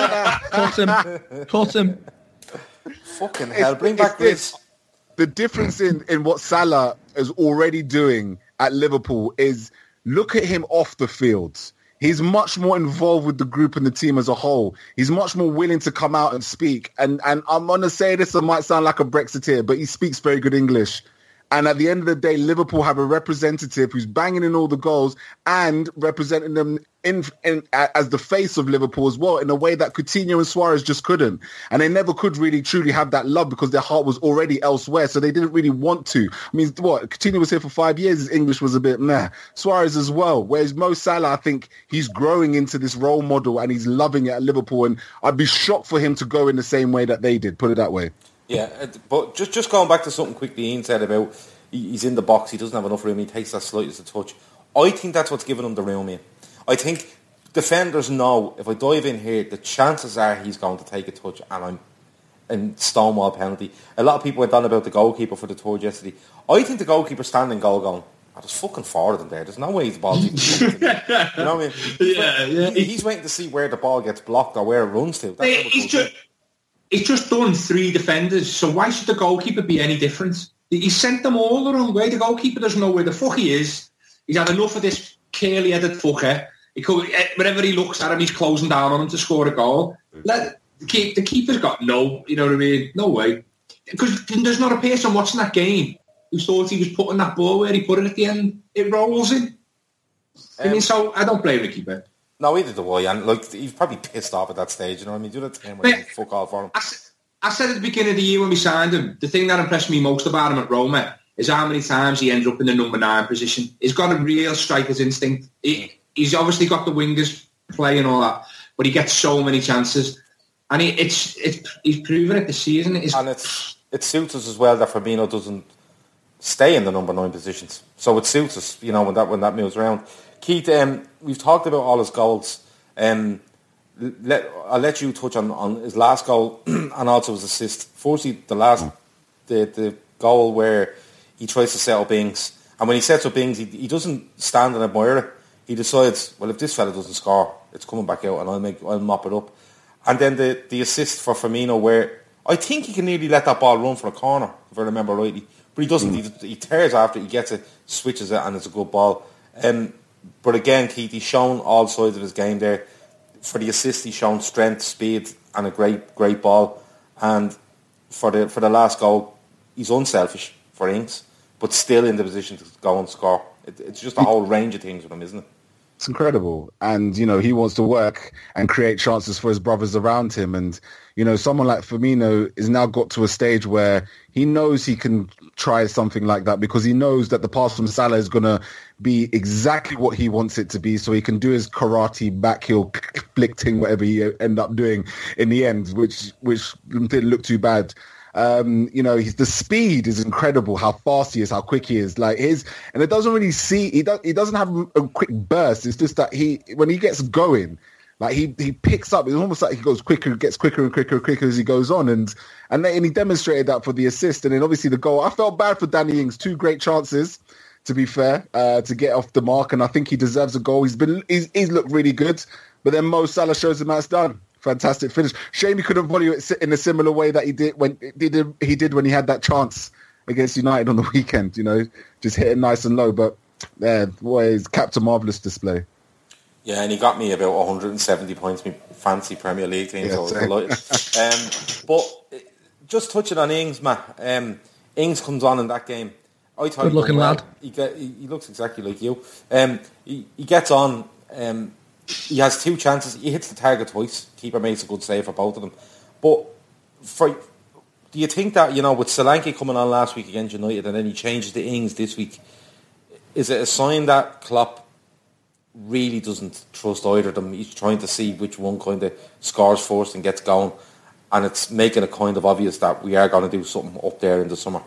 Cut him. Fucking hell, bring back this. The difference in what Salah is already doing at Liverpool is look at him off the field. He's much more involved with the group and the team as a whole. He's much more willing to come out and speak. And I'm going to say this, it might sound like a Brexiteer, but he speaks very good English. And at the end of the day, Liverpool have a representative who's banging in all the goals and representing them as the face of Liverpool as well in a way that Coutinho and Suarez just couldn't. And they never could really truly have that love because their heart was already elsewhere. So they didn't really want to. I mean, Coutinho was here for 5 years. His English was a bit meh. Suarez as well. Whereas Mo Salah, I think he's growing into this role model and he's loving it at Liverpool. And I'd be shocked for him to go in the same way that they did, put it that way. Yeah, but just going back to something quickly Ian said about he's in the box, he doesn't have enough room, he takes that slightest of touch. I think that's what's giving him the room, Ian. I think defenders know if I dive in here, the chances are he's going to take a touch and I'm in stonewall penalty. A lot of people went on about the goalkeeper for the third yesterday. I think the goalkeeper standing goal going, there's fucking 4 of them there. There's no way the ball's even you know what I mean? He's waiting to see where the ball gets blocked or where it runs to. He's just done 3 defenders, so why should the goalkeeper be any different? He sent them all the wrong way. The goalkeeper doesn't know where the fuck he is. He's had enough of this curly-headed fucker. Whenever he looks at him, he's closing down on him to score a goal. The keeper's got no, you know what I mean? No way. Because there's not a person watching that game who thought he was putting that ball where he put it at the end. It rolls in. I mean, so I don't blame the keeper. No, either do I. And he's probably pissed off at that stage. You know what I mean? Do that to him where you fuck all for him. I said at the beginning of the year when we signed him, the thing that impressed me most about him at Roma is how many times he ends up in the number 9 position. He's got a real striker's instinct. He's obviously got the wingers play and all that. but he gets so many chances. And he's proven it this season. And it suits us as well that Firmino doesn't stay in the number 9 positions. So it suits us, when that moves around. Keith, we've talked about all his goals. I'll let you touch on his last goal and also his assist. Firstly, the goal where he tries to set up Ings. And when he sets up Ings, he doesn't stand and admire it. He decides, well, if this fella doesn't score, it's coming back out and I'll mop it up. And then the assist for Firmino, where I think he can nearly let that ball run for a corner, if I remember rightly. But he doesn't. He tears after it, he gets it, switches it, and it's a good ball. But again, Keith, he's shown all sides of his game there. For the assist, he's shown strength, speed, and a great ball. And for the last goal, he's unselfish for Ings, but still in the position to go and score. It's just a whole range of things with him, isn't it? It's incredible. And, he wants to work and create chances for his brothers around him. And, someone like Firmino is now got to a stage where he knows he can try something like that because he knows that the pass from Salah is going to be exactly what he wants it to be. So he can do his karate back heel flick thing, whatever he end up doing in the end, which didn't look too bad. The speed is incredible, how fast he is, how quick he is. And it doesn't really he doesn't have a quick burst. It's just that when he gets going, he picks up. It's almost like he goes quicker, gets quicker and quicker and quicker as he goes on. And he demonstrated that for the assist. And then obviously the goal. I felt bad for Danny Ings. 2 great chances, to be fair, to get off the mark. And I think he deserves a goal. He's looked really good. But then Mo Salah shows him how it's done. Fantastic finish. Shame he couldn't volley it in a similar way that he did when he had that chance against United on the weekend. Just hit it nice and low. But he's capped a marvellous display. Yeah, and he got me about 170 points, my fancy Premier League team, so I was delighted. But just touching on Ings, Matt. Ings comes on in that game. I thought good looking lad. He looks exactly like you. He gets on. He has 2 chances. He hits the target twice. Keeper makes a good save for both of them. But do you think that, with Solanke coming on last week against United and then he changes to Ings this week, is it a sign that Klopp really doesn't trust either of them? He's trying to see which one kind of scores first and gets going, and it's making it kind of obvious that we are going to do something up there in the summer.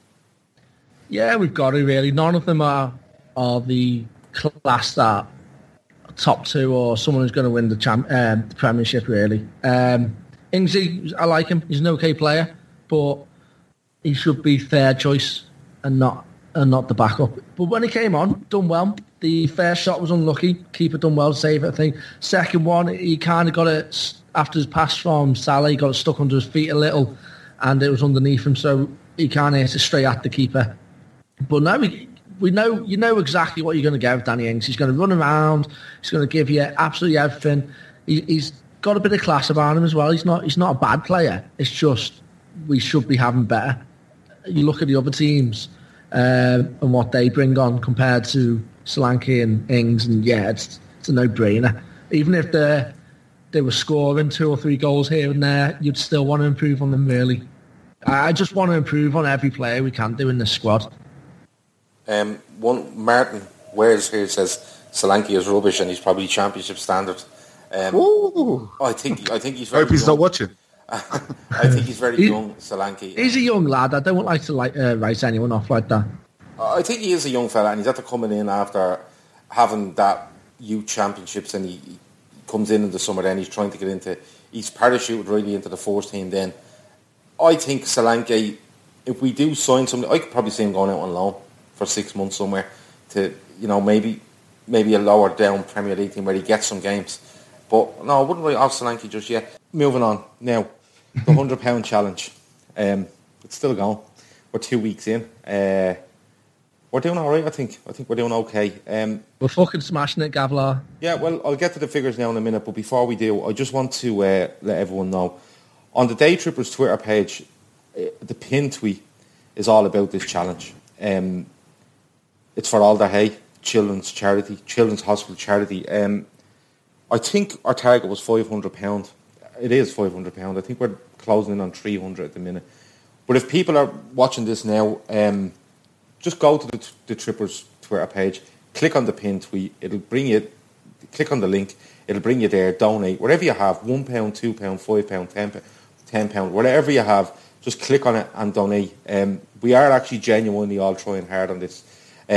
Yeah, we've got to really. None of them are the class that top 2 or someone who's going to win the Premiership, really. Ingsy, I like him. He's an okay player, but he should be third choice and not the backup. But when he came on, done well. The first shot was unlucky. Keeper done well to save it, I think. Second one, he kind of got it, after his pass from Salah, he got it stuck under his feet a little, and it was underneath him, so he kind of hit it straight at the keeper. But now we know exactly what you're going to get with Danny Ings. He's going to run around. He's going to give you absolutely everything. He's got a bit of class about him as well. He's not a bad player. It's just we should be having better. You look at the other teams and what they bring on compared to Solanke and Ings, and it's a no-brainer. Even if they were scoring 2 or 3 goals here and there, you'd still want to improve on them, really. I just want to improve on every player we can do in this squad. Martin Wares here says Solanke is rubbish and he's probably Championship standard. I think he's very. I hope he's not watching. I think he's very young, Solanke. He's a young lad. I don't like to write anyone off like that. I think he is a young fella, and he's after coming in after having that youth championships, and he comes in the summer. Then he's trying to get into. He's parachuted really into the first team. Then I think Solanke, if we do sign somebody, I could probably see him going out on loan for 6 months somewhere to maybe a lower down Premier League team where he gets some games. But no, I wouldn't write off Solanke just yet. Moving on now, the £100 challenge. It's still going. We're 2 weeks in. We're doing all right, I think. I think we're doing okay. We're fucking smashing it, Gavlar. Yeah, well, I'll get to the figures now in a minute, but before we do, I just want to let everyone know. On the Day Trippers Twitter page, the pin tweet is all about this challenge. It's for Alder Hay, Children's Hospital Charity. I think our target was £500. It is £500. I think we're closing in on 300 at the minute. But if people are watching this now, just go to the Trippers Twitter page, click on the pin tweet. It'll bring you click on the link. It'll bring you there. Donate whatever you have: £1, £2, £5, £10, whatever you have. Just click on it and donate. We are actually genuinely all trying hard on this.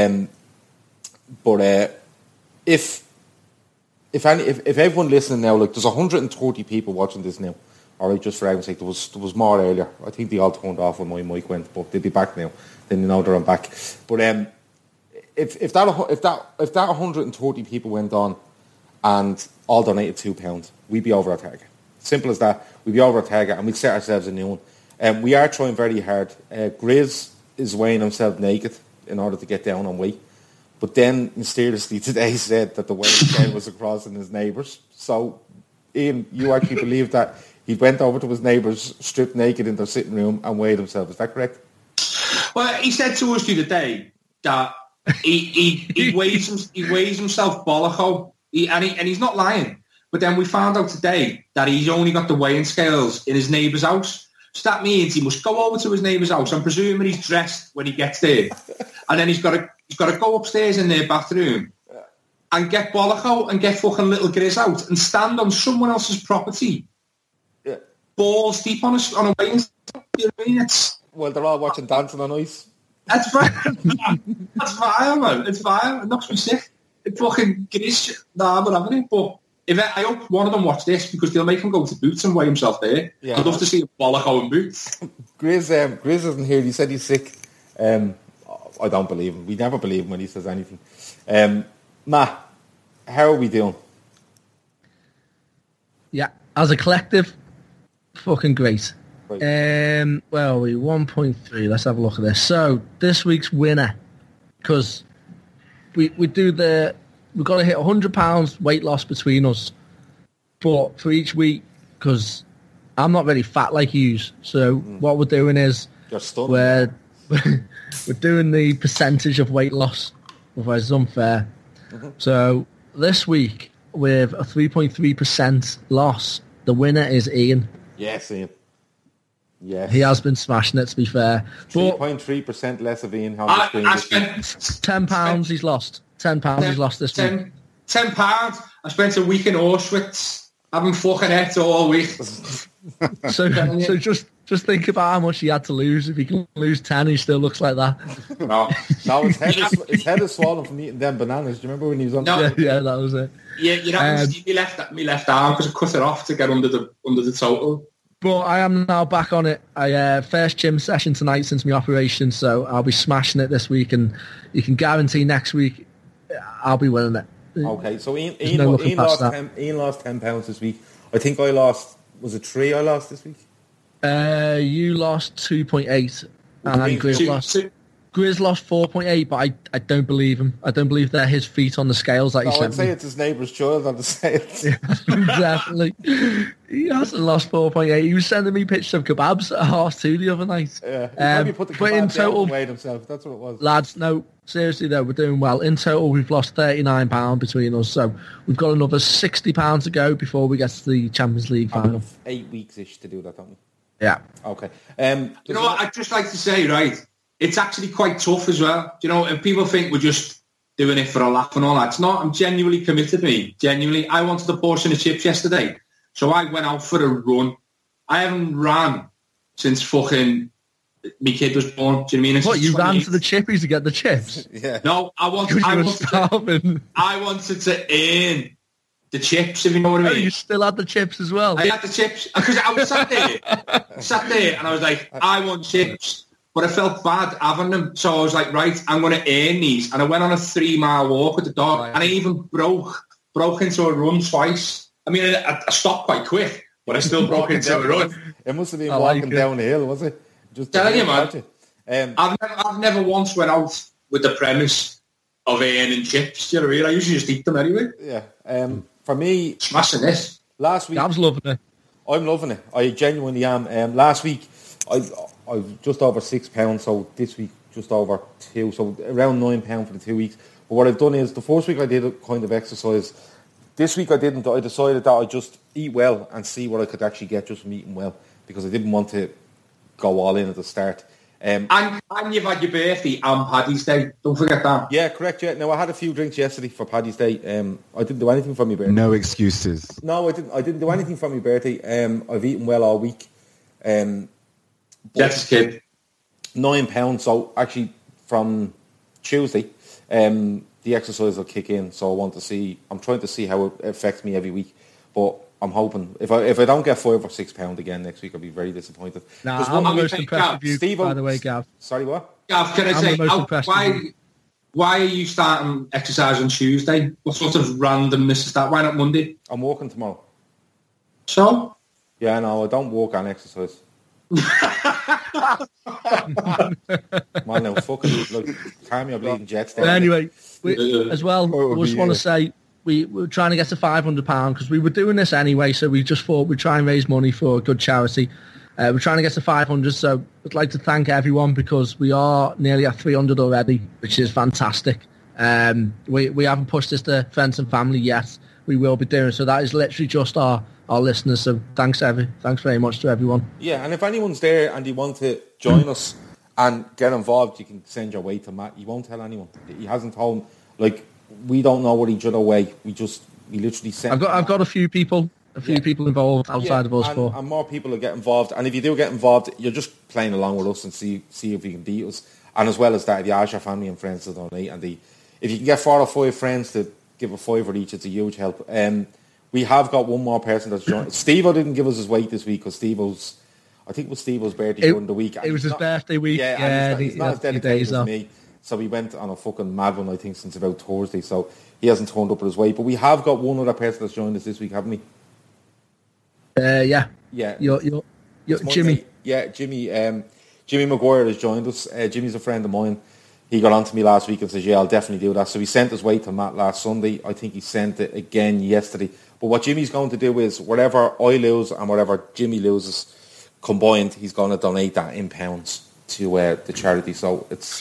But if everyone listening now, like there's 130 people watching this now. All right, just for argument's sake, there was more earlier. I think they all turned off when my mic went, but they'll be back now. Then you know they're on back. But if that 130 people went on and all donated £2, we'd be over our target. Simple as that. We'd be over our target, and we'd set ourselves a new one. We are trying very hard. Grizz is weighing himself naked in order to get down on weight. But then mysteriously today said that the weight scale was across in his neighbours. So, Ian, you actually believe that he went over to his neighbours, stripped naked in their sitting room and weighed himself. Is that correct? Well, he said to us the other day that he weighs himself bollock, and he's not lying. But then we found out today that he's only got the weighing scales in his neighbour's house. So that means he must go over to his neighbour's house. I'm presuming he's dressed when he gets there, and then he's got to go upstairs in their bathroom and get bollock out and get fucking little Grizz out and stand on someone else's property, balls deep on a weighing scale. You know what I mean? Well, they're all watching Dancing on Ice. That's vile. That's vile, man. It's vile. It knocks me sick. It fucking Grizz. Nah, I'm not having it. But I hope one of them watch this because they'll make him go to Boots and weigh himself there. Yeah. I'd love to see a bollock out in Boots. Grizz isn't here. He said he's sick. I don't believe him. We never believe him when he says anything. Matt, how are we doing? Yeah, as a collective, fucking great. Right. Well, we 1.3. Let's have a look at this. So this week's winner, because we've got to hit £100 weight loss between us, but for each week, because I'm not very fat like you. So what we're doing is we're doing the percentage of weight loss, otherwise it's unfair. Mm-hmm. So this week with a 3.3% loss, the winner is Ian. Yes, Ian. Yes. He has been smashing it, to be fair. 3.3% less of Ian on the screen. £10 he's lost. £10 he's lost this week. £10. I spent a week in Auschwitz having fucking it all week. So just think about how much he had to lose. If he can lose 10, he still looks like that. No, his head is swollen from eating them bananas. Do you remember when he was on? No. Yeah, that was it. Yeah, you know, me left arm because I cut it off to get under the total. But I am now back on it. I first gym session tonight since my operation, so I'll be smashing it this week, and you can guarantee next week I'll be winning it. Okay, so Ian lost £10 this week. I think I lost, was it 3 I lost this week? You lost 2.8, and Grizz lost 4.8, but I don't believe him. I don't believe they're his feet on the scales that he sent me. I'd say it's his neighbour's child on the scales. Yeah, definitely. He hasn't lost 4.8. He was sending me pictures of kebabs at 2:30 the other night. Yeah, he put the kebab down and weighed himself. That's what it was. Lads, no, seriously though, we're doing well. In total, we've lost £39 between us, so we've got another £60 to go before we get to the Champions League final. 8 weeks-ish to do that, don't we? Yeah. Okay. You know what, I'd just like to say, right, it's actually quite tough as well. You know, and people think we're just doing it for a laugh and all that. It's not. I'm genuinely committed, me. Genuinely. I wanted a portion of chips yesterday, so I went out for a run. I haven't ran since fucking my kid was born. Do you know what I mean? What, you ran to the chippies to get the chips? Yeah. No, I wanted to earn the chips, if you know what I mean. Oh, you still had the chips as well? I had the chips because I was sat there and I was like, I want chips. But I felt bad having them, so I was like, right, I'm going to earn these. And I went on a 3-mile walk with the dog, and I even broke into a run twice. I mean, I stopped quite quick, but I still broke into a run. It must have been walking down the hill, was it? Just telling you, man. I've never once went out with the premise of earning chips. Do you know what I mean? I usually just eat them anyway. Yeah. For me, smashing this last week. I was loving it. I'm loving it. I genuinely am. Last week, I was just over £6, so this week just over 2, so around £9 for the 2 weeks. But what I've done is, the first week I did a kind of exercise. This week I didn't. I decided that I'd just eat well and see what I could actually get just from eating well, because I didn't want to go all in at the start. And you've had your birthday and Paddy's Day. Don't forget that. Yeah, correct. Yeah. No, I had a few drinks yesterday for Paddy's Day. I didn't do anything for my birthday. No excuses. No, I didn't do anything for my birthday. I've eaten well all week. Jets kid. £9. So actually, from Tuesday, the exercise will kick in. So I'm trying to see how it affects me every week. But I'm hoping if I don't get £5 or £6 again next week, I'll be very disappointed. Nah, I'm the most impressed with you, by the way, Gav. Sorry, what? Gav, can I say, why are you starting exercise on Tuesday? What sort of randomness is that? Why not Monday? I'm walking tomorrow. So? Yeah, no, I don't walk and exercise. Man, no, fucking, look, calm your bleeding jets down. But anyway, as well, I just want to say, we were trying to get to £500 because we were doing this anyway, so we just thought we'd try and raise money for a good charity. We're trying to get to 500, so I'd like to thank everyone because we are nearly at 300 already, which is fantastic. We haven't pushed this to friends and family yet. We will be doing so. That is literally just our listeners. So thanks very much to everyone. Yeah, and if anyone's there and you want to join us and get involved, you can send your way to Matt. He won't tell anyone. He hasn't told. Like, we don't know what each other way. We literally send. I've got a few people. People involved outside of us, and more people will get involved. And if you do get involved, you're just playing along with us and see if you can beat us. And as well as that, if you ask your family and friends to donate, and if you can get 4 or 5 friends to give a £5 each, it's a huge help. We have got one more person that's joined. Steve-O didn't give us his weight this week because I think it was Steve-O's birthday during the week. It was his birthday week. Yeah, he's not as dedicated as me. So we went on a fucking mad one, I think, since about Thursday. So he hasn't turned up at his weight. But we have got one other person that's joined us this week, haven't we? Yeah. You're Jimmy. Yeah, Jimmy Maguire has joined us. Jimmy's a friend of mine. He got on to me last week and says, yeah, I'll definitely do that. So he sent his weight to Matt last Sunday. I think he sent it again yesterday. But what Jimmy's going to do is whatever I lose and whatever Jimmy loses combined, he's going to donate that in pounds to the charity. So it's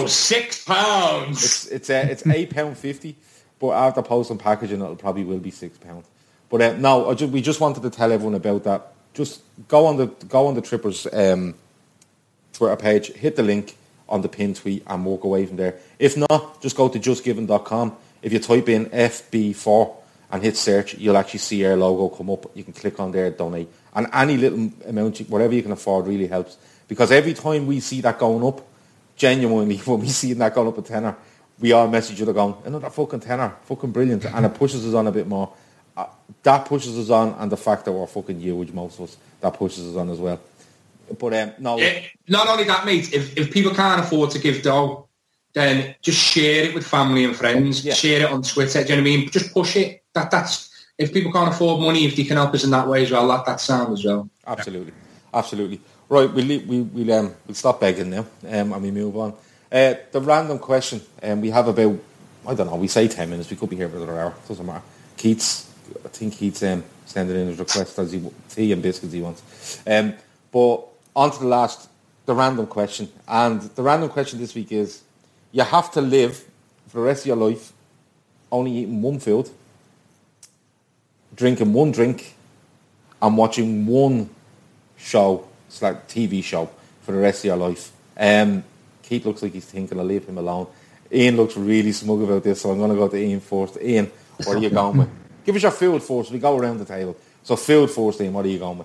£6. It's £8.50, but after post and packaging, it probably will be £6. But no, we just wanted to tell everyone about that. Just go on the Trippers Twitter page, hit the link on the pin tweet, and walk away from there. If not, just go to justgiving.com. If you type in FB4 and hit search, you'll actually see our logo come up. You can click on there, donate, and any little amount, whatever you can afford, really helps. Because every time we see that going up, genuinely, when we see that going up a tenner, we all message you going, another fucking tenner, fucking brilliant, and it pushes us on a bit more. That pushes us on, and the fact that we're fucking huge, most of us, that pushes us on as well. But no, not only that, mate. If people can't afford to give dough, then just share it with family and friends. Yeah. Share it on Twitter. Do you know what I mean? Just push it. That's if people can't afford money, if they can help us in that way as well, that's sound as well. Absolutely. Right, we'll stop begging now, and we move on. The random question, we have about, I don't know, we say 10 minutes. We could be here for another hour. Doesn't matter. I think Keith's sending in his request as tea and biscuits he wants. But on to the random question. And the random question this week is, you have to live for the rest of your life only eating one food, drinking one drink, and watching one show, it's like TV show, for the rest of your life. Keith looks like he's thinking, I'll leave him alone. Ian looks really smug about this, so I'm going to go to Ian first. Ian, what are you going with? Give us your food first. We go around the table. So food first, Ian, what are you going with?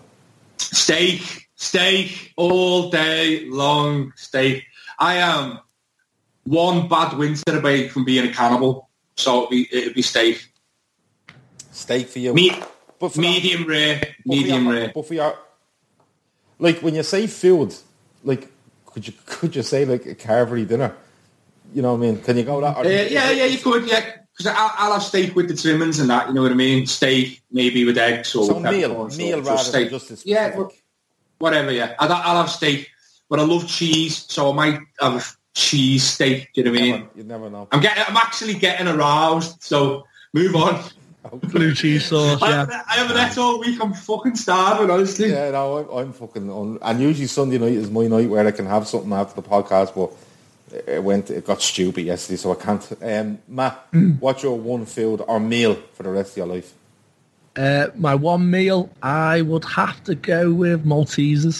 Steak, all day long steak. I am one bad winter away from being a cannibal, so it'd be steak. Steak for you? Medium rare. But for your, like, when you say food, like, could you say, like, a carvery dinner? You know what I mean? Can you go that? Yeah, you could, yeah. Because I'll have steak with the trimmings and that, you know what I mean? Steak, maybe with eggs or so meal rather than just a specific. Yeah, whatever, yeah. I'll have steak, but I love cheese, so I might have a cheese steak, do you know what I mean? You never know. I'm actually getting aroused, so move on. Blue cheese sauce, yeah. I haven't ate all week, I'm fucking starving, honestly. Yeah, no, I'm fucking and usually Sunday night is my night where I can have something after the podcast, but it got stupid yesterday, so I can't. Matt, what's your one food or meal for the rest of your life? My one meal, I would have to go with Maltesers.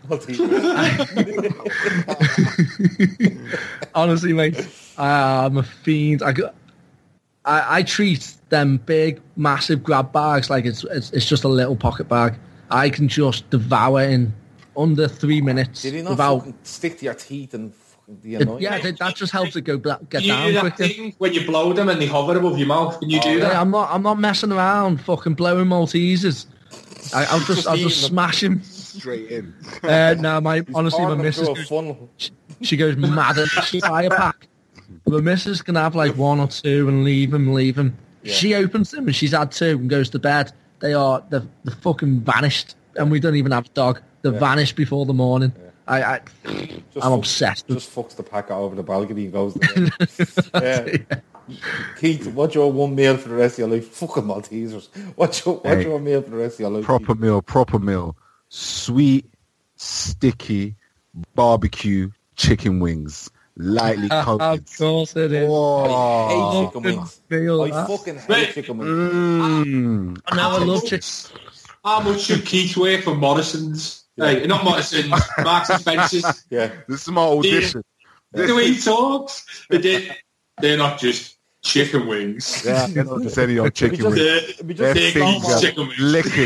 Honestly, mate, I'm a fiend. I treat them big, massive grab bags like it's just a little pocket bag. I can just devour in under 3 minutes. Did he not without fucking stick to your teeth and fucking the annoying? yeah, that just helps it get Can you down do that quicker. thing when you blow them and they hover above your mouth? Can you do Yeah, that? I'm not messing around. Fucking blowing Maltesers. I'll just smash him. Straight in. No, honestly, my missus, she goes mad at the fire pack. My missus can have like one or two and leave them. Yeah. She opens them and she's had two and goes to bed. They're fucking vanished, and we don't even have a dog. They're vanished before the morning. Yeah. I'm obsessed. Just fucks the packet over the balcony and goes there. Keith, what's your one meal for the rest of your life? Fucking Maltesers. What's your meal for the rest of your life? Proper meal. Sweet, sticky, barbecue chicken wings. Lightly coated. Of course it is. I hate chicken I wings. feel I that. fucking hate chicken wings. I love chicken. How much should Keith weigh for Morrison's? Hey, not Morrison's, Marks and Spencer's. Yeah. This is my audition. The way he talks, they're not just chicken wings. Yeah, they're not just any old chicken wings. They're They're Keith's finger chicken wings. licking.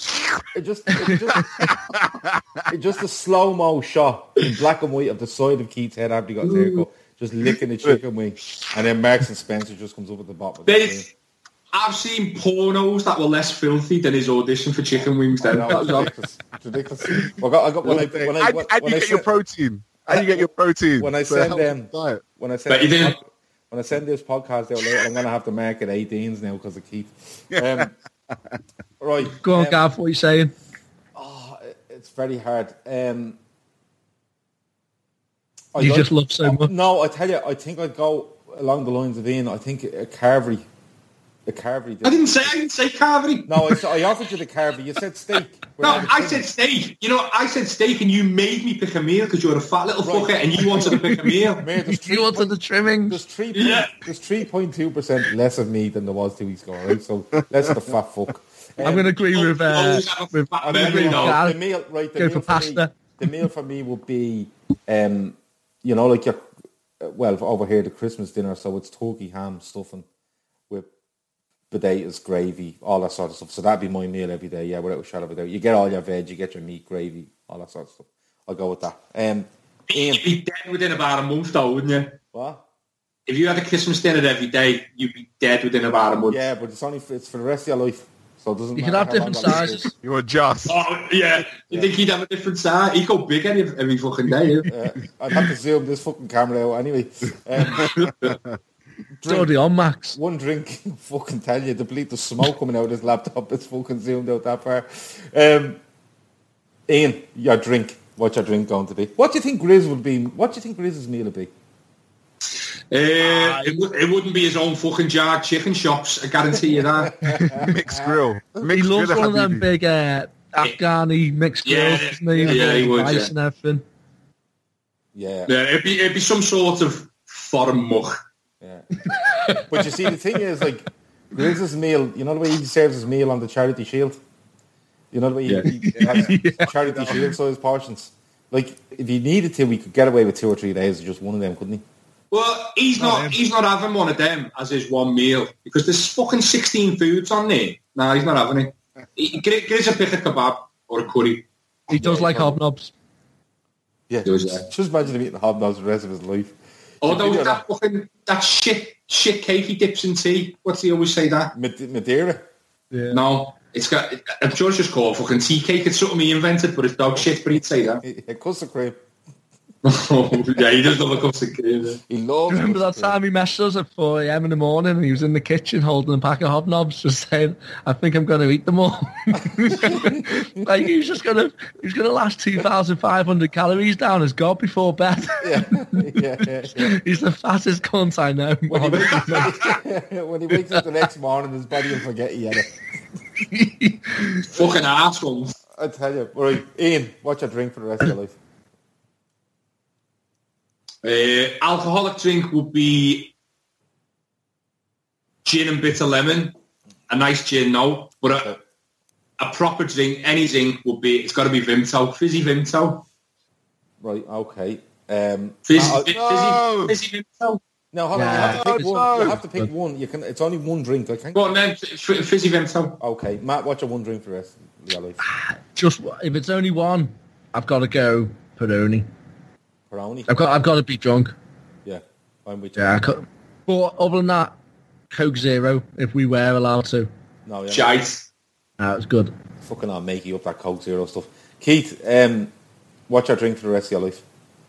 It's just a slow-mo shot in black and white of the side of Keith's head after he got his haircut, just licking the chicken wing, and then Marks and Spencer just comes up at the bottom of the thing. I've seen pornos that were less filthy than his audition for chicken wings. Then No, it's ridiculous. I got when How do you get your protein? How do you get your protein? When I So send help them, the diet. when I But you didn't. send this podcast out later, I'm going to have to mark it 18s now because of Keith. Right. Go on, Gav, what are you saying? It's very hard. You just love so much. No, I tell you, I think I'd go along the lines of Ian. I think a carvery. A carvery. I didn't say carvery. No, I offered you the carvery. You said steak. No, I said steak. You know, I said steak, and you made me pick a meal because you're a fat little fucker, and you wanted to pick a meal. Mate, there's You wanted the trimming. There's 3.2% less of me than there was 2 weeks ago, right? So let's the fat fuck. I'm going to agree with Always have a fat I'm belly, agree with though. Gav. the meal, right? Go for pasta. The meal for me would be, you know, like your, well, over here the Christmas dinner. So it's turkey, ham, stuffing with potatoes, gravy, all that sort of stuff. So that'd be my meal every day. Yeah, without a shadow of a doubt. You get all your veg, you get your meat, gravy, all that sort of stuff. I'll go with that. Ian, You'd be dead within about a month, though, wouldn't you? what? If you had a Christmas dinner every day, you'd be dead within about a month. Yeah, but it's for the rest of your life. So it doesn't. You can matter have how different long that sizes. is. You adjust. Oh, yeah. You think he'd have a different size? He'd go big every fucking day. Yeah? I'd have to zoom this fucking camera out anyway. Already on, Max. One drink, fucking tell you, the smoke coming out of this laptop, it's fucking zoomed out that far. Ian, your drink. What's your drink going to be? What do you think Grizz would be? What do you think Grizz's meal would be? It wouldn't be his own fucking jarred chicken shops, I guarantee you that. Mixed grill. He Mixed loves grill, one of them Habibi. big Afghani mixed Yeah, grills, doesn't he? yeah, he would, Rice yeah. and everything. Yeah. Yeah, it'd be some sort of foreign muck. Yeah. But you see, the thing is, like, Grizz's meal, you know the way he serves his meal on the Charity Shield? You know the way he has Charity Shield size portions? Like, if he needed to, we could get away with 2 or 3 days of just one of them, couldn't he? Well, he's not having one of them as his one meal because there's fucking 16 foods on there. No, he's not having it. Grizz a pick a kebab or a curry. He does like hobnobs. Yeah. Does, yeah. Just imagine him eating hobnobs the rest of his life. Although Video that shit cake he dips in tea. What's he always say that? Madeira. Yeah. No, it's got. I'm sure it's just called fucking tea cake. It's something he invented, but it's dog shit. But he'd say that. Yeah, custard cream. Yeah, he does love a custard cream. He loves Remember that custard cream. time he messaged us at 4 a.m. in the morning and he was in the kitchen holding a pack of hobnobs just saying, I think I'm going to eat them all. Like he was going to last 2,500 calories down as God before bed. Yeah. He's the fattest cunt I know. When he wakes up the next morning, his body will forget he had it. Fucking arsehole. I tell you. Right, Ian, what's your drink for the rest of your life? Alcoholic drink would be gin and bitter lemon. A nice gin, no. But a proper drink, any drink would be, it's got to be Vimto, fizzy Vimto. Right, okay. Fizzy no. Vimto. No, hold on. You have to pick one. You have to pick one. You can. It's only one drink. I can't. Go on then, fizzy Vimto. Okay, Matt, what's your one drink for the rest of your life? Just if it's only one, I've got to go Peroni. Peroni? I've got to be drunk. Yeah, I'm with you. Yeah, but other than that, Coke Zero if we were allowed to. No, yeah. Shite. It's good. Fucking I'll make you up that Coke Zero stuff. Keith, what's your drink for the rest of your life?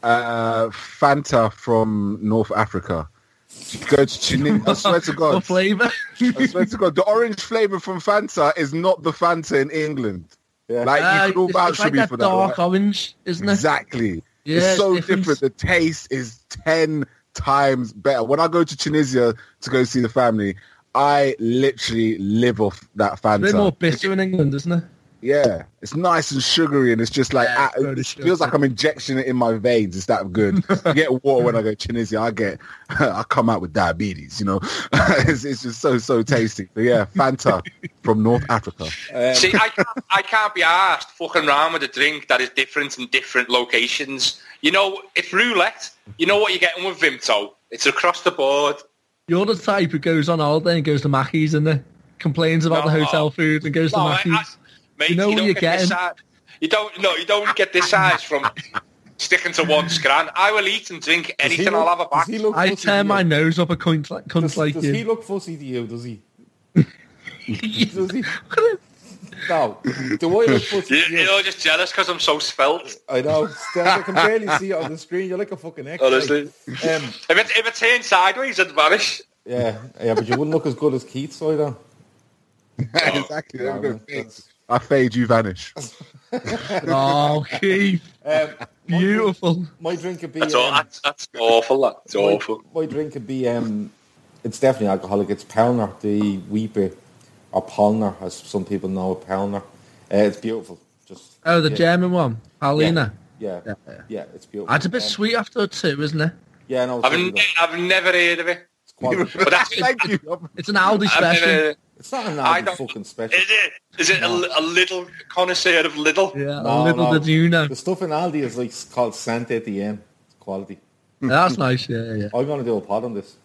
Fanta from North Africa. Go to Tunisia. I swear to God. What flavour? I swear to God. The orange flavour from Fanta is not the Fanta in England. Yeah. Like, you can all It's vouch for like me that for that. dark Right? orange, isn't it? Exactly. Yeah, it's so it's different. different. The taste is 10 times better. When I go to Tunisia to go see the family, I literally live off that It's a bit more Fanta. bitter in England, isn't it? Yeah, it's nice and sugary, and it's just like Yeah, it's it really feels like I'm injecting it in my veins. It's that good. I get water when I go to Tunisia. I come out with diabetes. You know, it's just so tasty. But yeah, Fanta from North Africa. See, I can't be asked fucking around with a drink that is different in different locations. You know, it's roulette. You know what you're getting with Vimto. It's across the board. You're the type who goes on holiday and goes to Mackey's and complains about the No. hotel food and goes to No, Mackey's. Mate, You know what don't you're get this getting. size. You don't get this size from sticking to one scran. I will eat and drink anything. I'll have a back. Does he look I fussy turn to my you? nose up a cunt like Does he you. look fussy to you? Does he? Does he? No. Do I look fussy to you? You're just jealous because I'm so svelte. I know. Steph, I can barely see it on the screen. You're like a fucking X. Honestly. If If it turns sideways, I'd vanish. yeah, but you wouldn't look as good as Keith, so I don't. Exactly. No, I'm gonna man, fade. that's- I fade, you vanish. Oh, Keith. Beautiful. My drink could be. That's awful. That's awful. My drink could be. It's definitely alcoholic. It's Pelner, the wheat beer, or Polner, as some people know it. Pelner. It's beautiful. Just. Oh, the yeah. German one. Paulina. Yeah. Yeah. Yeah, it's beautiful. It's a bit sweet after it too, isn't it? Yeah, no, it's, really good. I've never heard of it. It's quality. But that's Thank you. It's an Aldi I've special. never, It's not an I Aldi don't- fucking special. Is it a little connoisseur of Lidl? Yeah, No, a little no. did you know. The stuff in Aldi is like called Saint Etienne. It's quality. That's nice, yeah. I'm going to do a pod on this.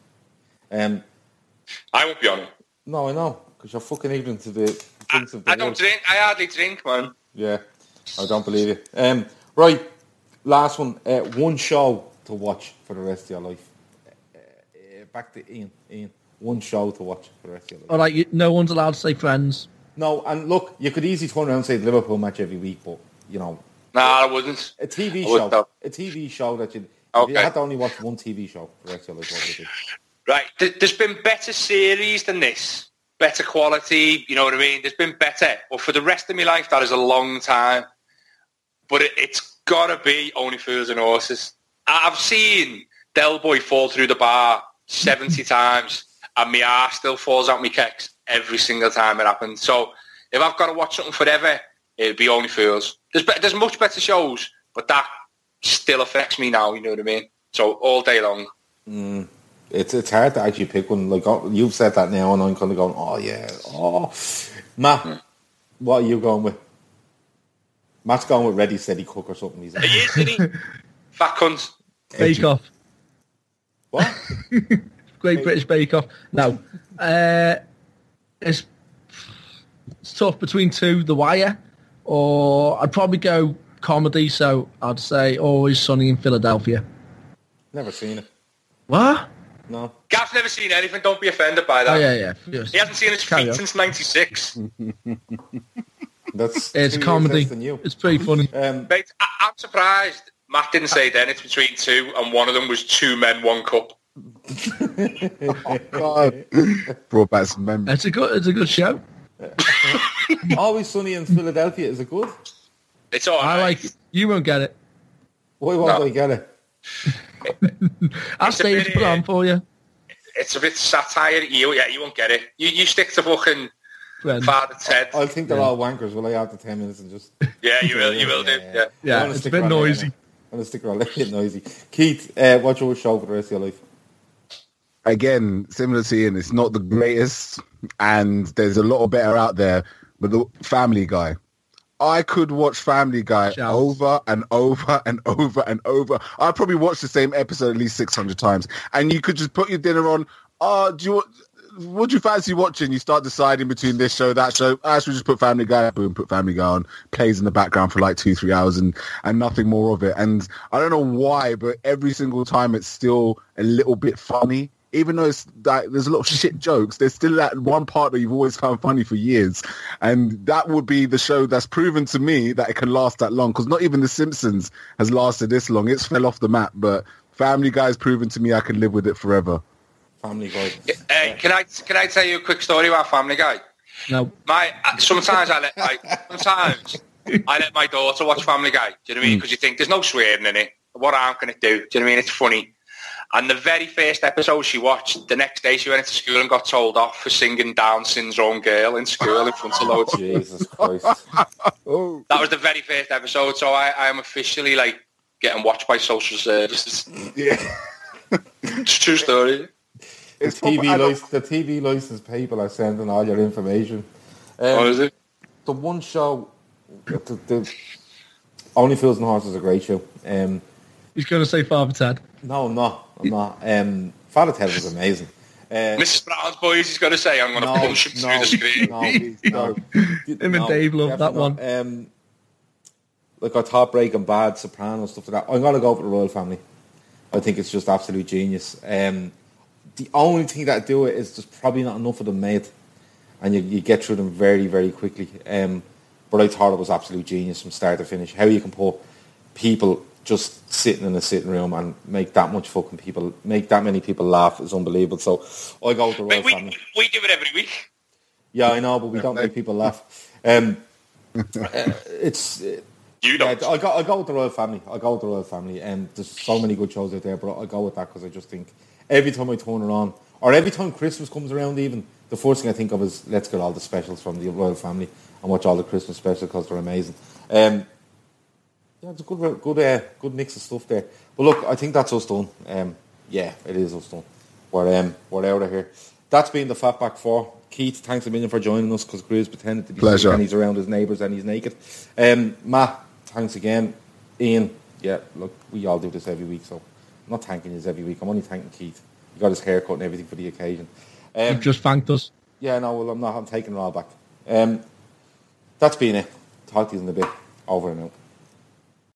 I won't be on it. No, I know, because you're fucking ignorant to the drinks of the I don't world. drink. I hardly drink, man. Yeah, I don't believe you. Right, last one. One show to watch for the rest of your life. Back to Ian. Ian, one show to watch for the rest of your life. All right, no one's allowed to say Friends. No, and look, you could easily turn around and say the Liverpool match every week, but, you know, Nah, I wouldn't. a TV I wouldn't show. have. A TV show that you... If Okay. you had to only watch one TV show for the rest of your life, what would it be? Right, there's been better series than this. Better quality, you know what I mean? There's been better. But for the rest of my life, that is a long time. But it's got to be Only Fools and Horses. I've seen Del Boy fall through the bar 70 times, and my arse still falls out my kecks every single time it happens. So if I've got to watch something forever, it'd be Only Fools. There's much better shows, but that still affects me now, you know what I mean? So all day long. It's hard to actually pick one. Like, you've said that now, and I'm kind of going, oh, yeah. Oh. Matt, what are you going with? Matt's going with Ready, Steady, Cook or something. He's like, He is, isn't he? Fat cunt. Bake Off. what? Great British Bake Off. No. It's tough between two, The Wire, or I'd probably go comedy, so I'd say Always Sunny in Philadelphia. Never seen it. What? No. Gav's never seen anything. Don't be offended by that. Oh, yeah. Yes. He hasn't seen his Carry feet on. since 96. That's It's 2 years comedy. less than you. It's pretty funny. Mate, I'm surprised Matt didn't say then it's between two, and one of them was Two Men, One Cup. God. Brought back some memories. It's a good show. Always Sunny in Philadelphia. Is it good? It's all I right. like it. You won't get it. Why won't No. I get it? I'll It's a stay bit, to put on for you. It's a bit satire. You won't get it. You stick to fucking Friends. Father Ted. I think they're all wankers. Will I after 10 minutes and just... Yeah, you will do. Yeah. Yeah, I'm gonna it's a stick bit around there noisy. now. I'm going to stick around a bit noisy. Keith, what's your show for the rest of your life? Again, similar to Ian, it's not the greatest, and there's a lot of better out there. but the Family Guy. I could watch Family Guy over and over and over and over. I probably watched the same episode at least 600 times. And you could just put your dinner on. What do you fancy watching? You start deciding between this show, that show. I should just put Family Guy. Boom, put Family Guy on. Plays in the background for like 2-3 hours and nothing more of it. And I don't know why, but every single time it's still a little bit funny. Even though it's like, there's a lot of shit jokes, there's still that one part that you've always found funny for years. And that would be the show that's proven to me that it can last that long. Because not even The Simpsons has lasted this long. It's fell off the map. But Family Guy's proven to me I can live with it forever. Family Guy. Can I tell you a quick story about Family Guy? No. Sometimes I let my daughter watch Family Guy. Do you know what I mean? Because you think there's no swearing in it. What I'm going to do? Do you know what I mean? It's funny. And the very first episode she watched, the next day she went into school and got told off for singing Down Syndrome Girl in school in front of loads. Jesus Christ. That was the very first episode, so I am officially like getting watched by social services. Yeah. It's a true story. The TV license people are sending all your information. What is it? The one show, the Only Fools and Horses is a great show. He's going to say Father Ted. No, I'm not. Father Ted was amazing. Mrs. Brown's Boys, he's going to say, I'm going to punch him through the screen. No. Him and Dave love that one. Like I thought Breaking Bad, Sopranos, stuff like that. I'm going to go for the Royal Family. I think it's just absolute genius. The only thing that do it is just probably not enough of them made. And you get through them very, very quickly. But I thought it was absolute genius from start to finish. How you can put people just sitting in a sitting room and make that many people laugh is unbelievable. So I go with the Royal Family. We do it every week. Yeah, I know, but we don't make people laugh. You don't. I go with the Royal Family. There's so many good shows out there, but I go with that because I just think every time I turn around, or every time Christmas comes around even, the first thing I think of is let's get all the specials from the Royal Family and watch all the Christmas specials because they're amazing. Yeah, it's a good mix of stuff there. But look, I think that's us done. Yeah, it is us done. We're out of here. That's been the Fatback 4. Keith, thanks a million for joining us because Gru's pretended to be sick and he's around his neighbours and he's naked. Matt, thanks again. Ian, yeah, look, we all do this every week, so I'm not thanking you every week. I'm only thanking Keith. He got his hair cut and everything for the occasion. You've just thanked us. Yeah, no, well, I'm not. I'm taking it all back. That's been it. Talk to you in a bit. Over and out.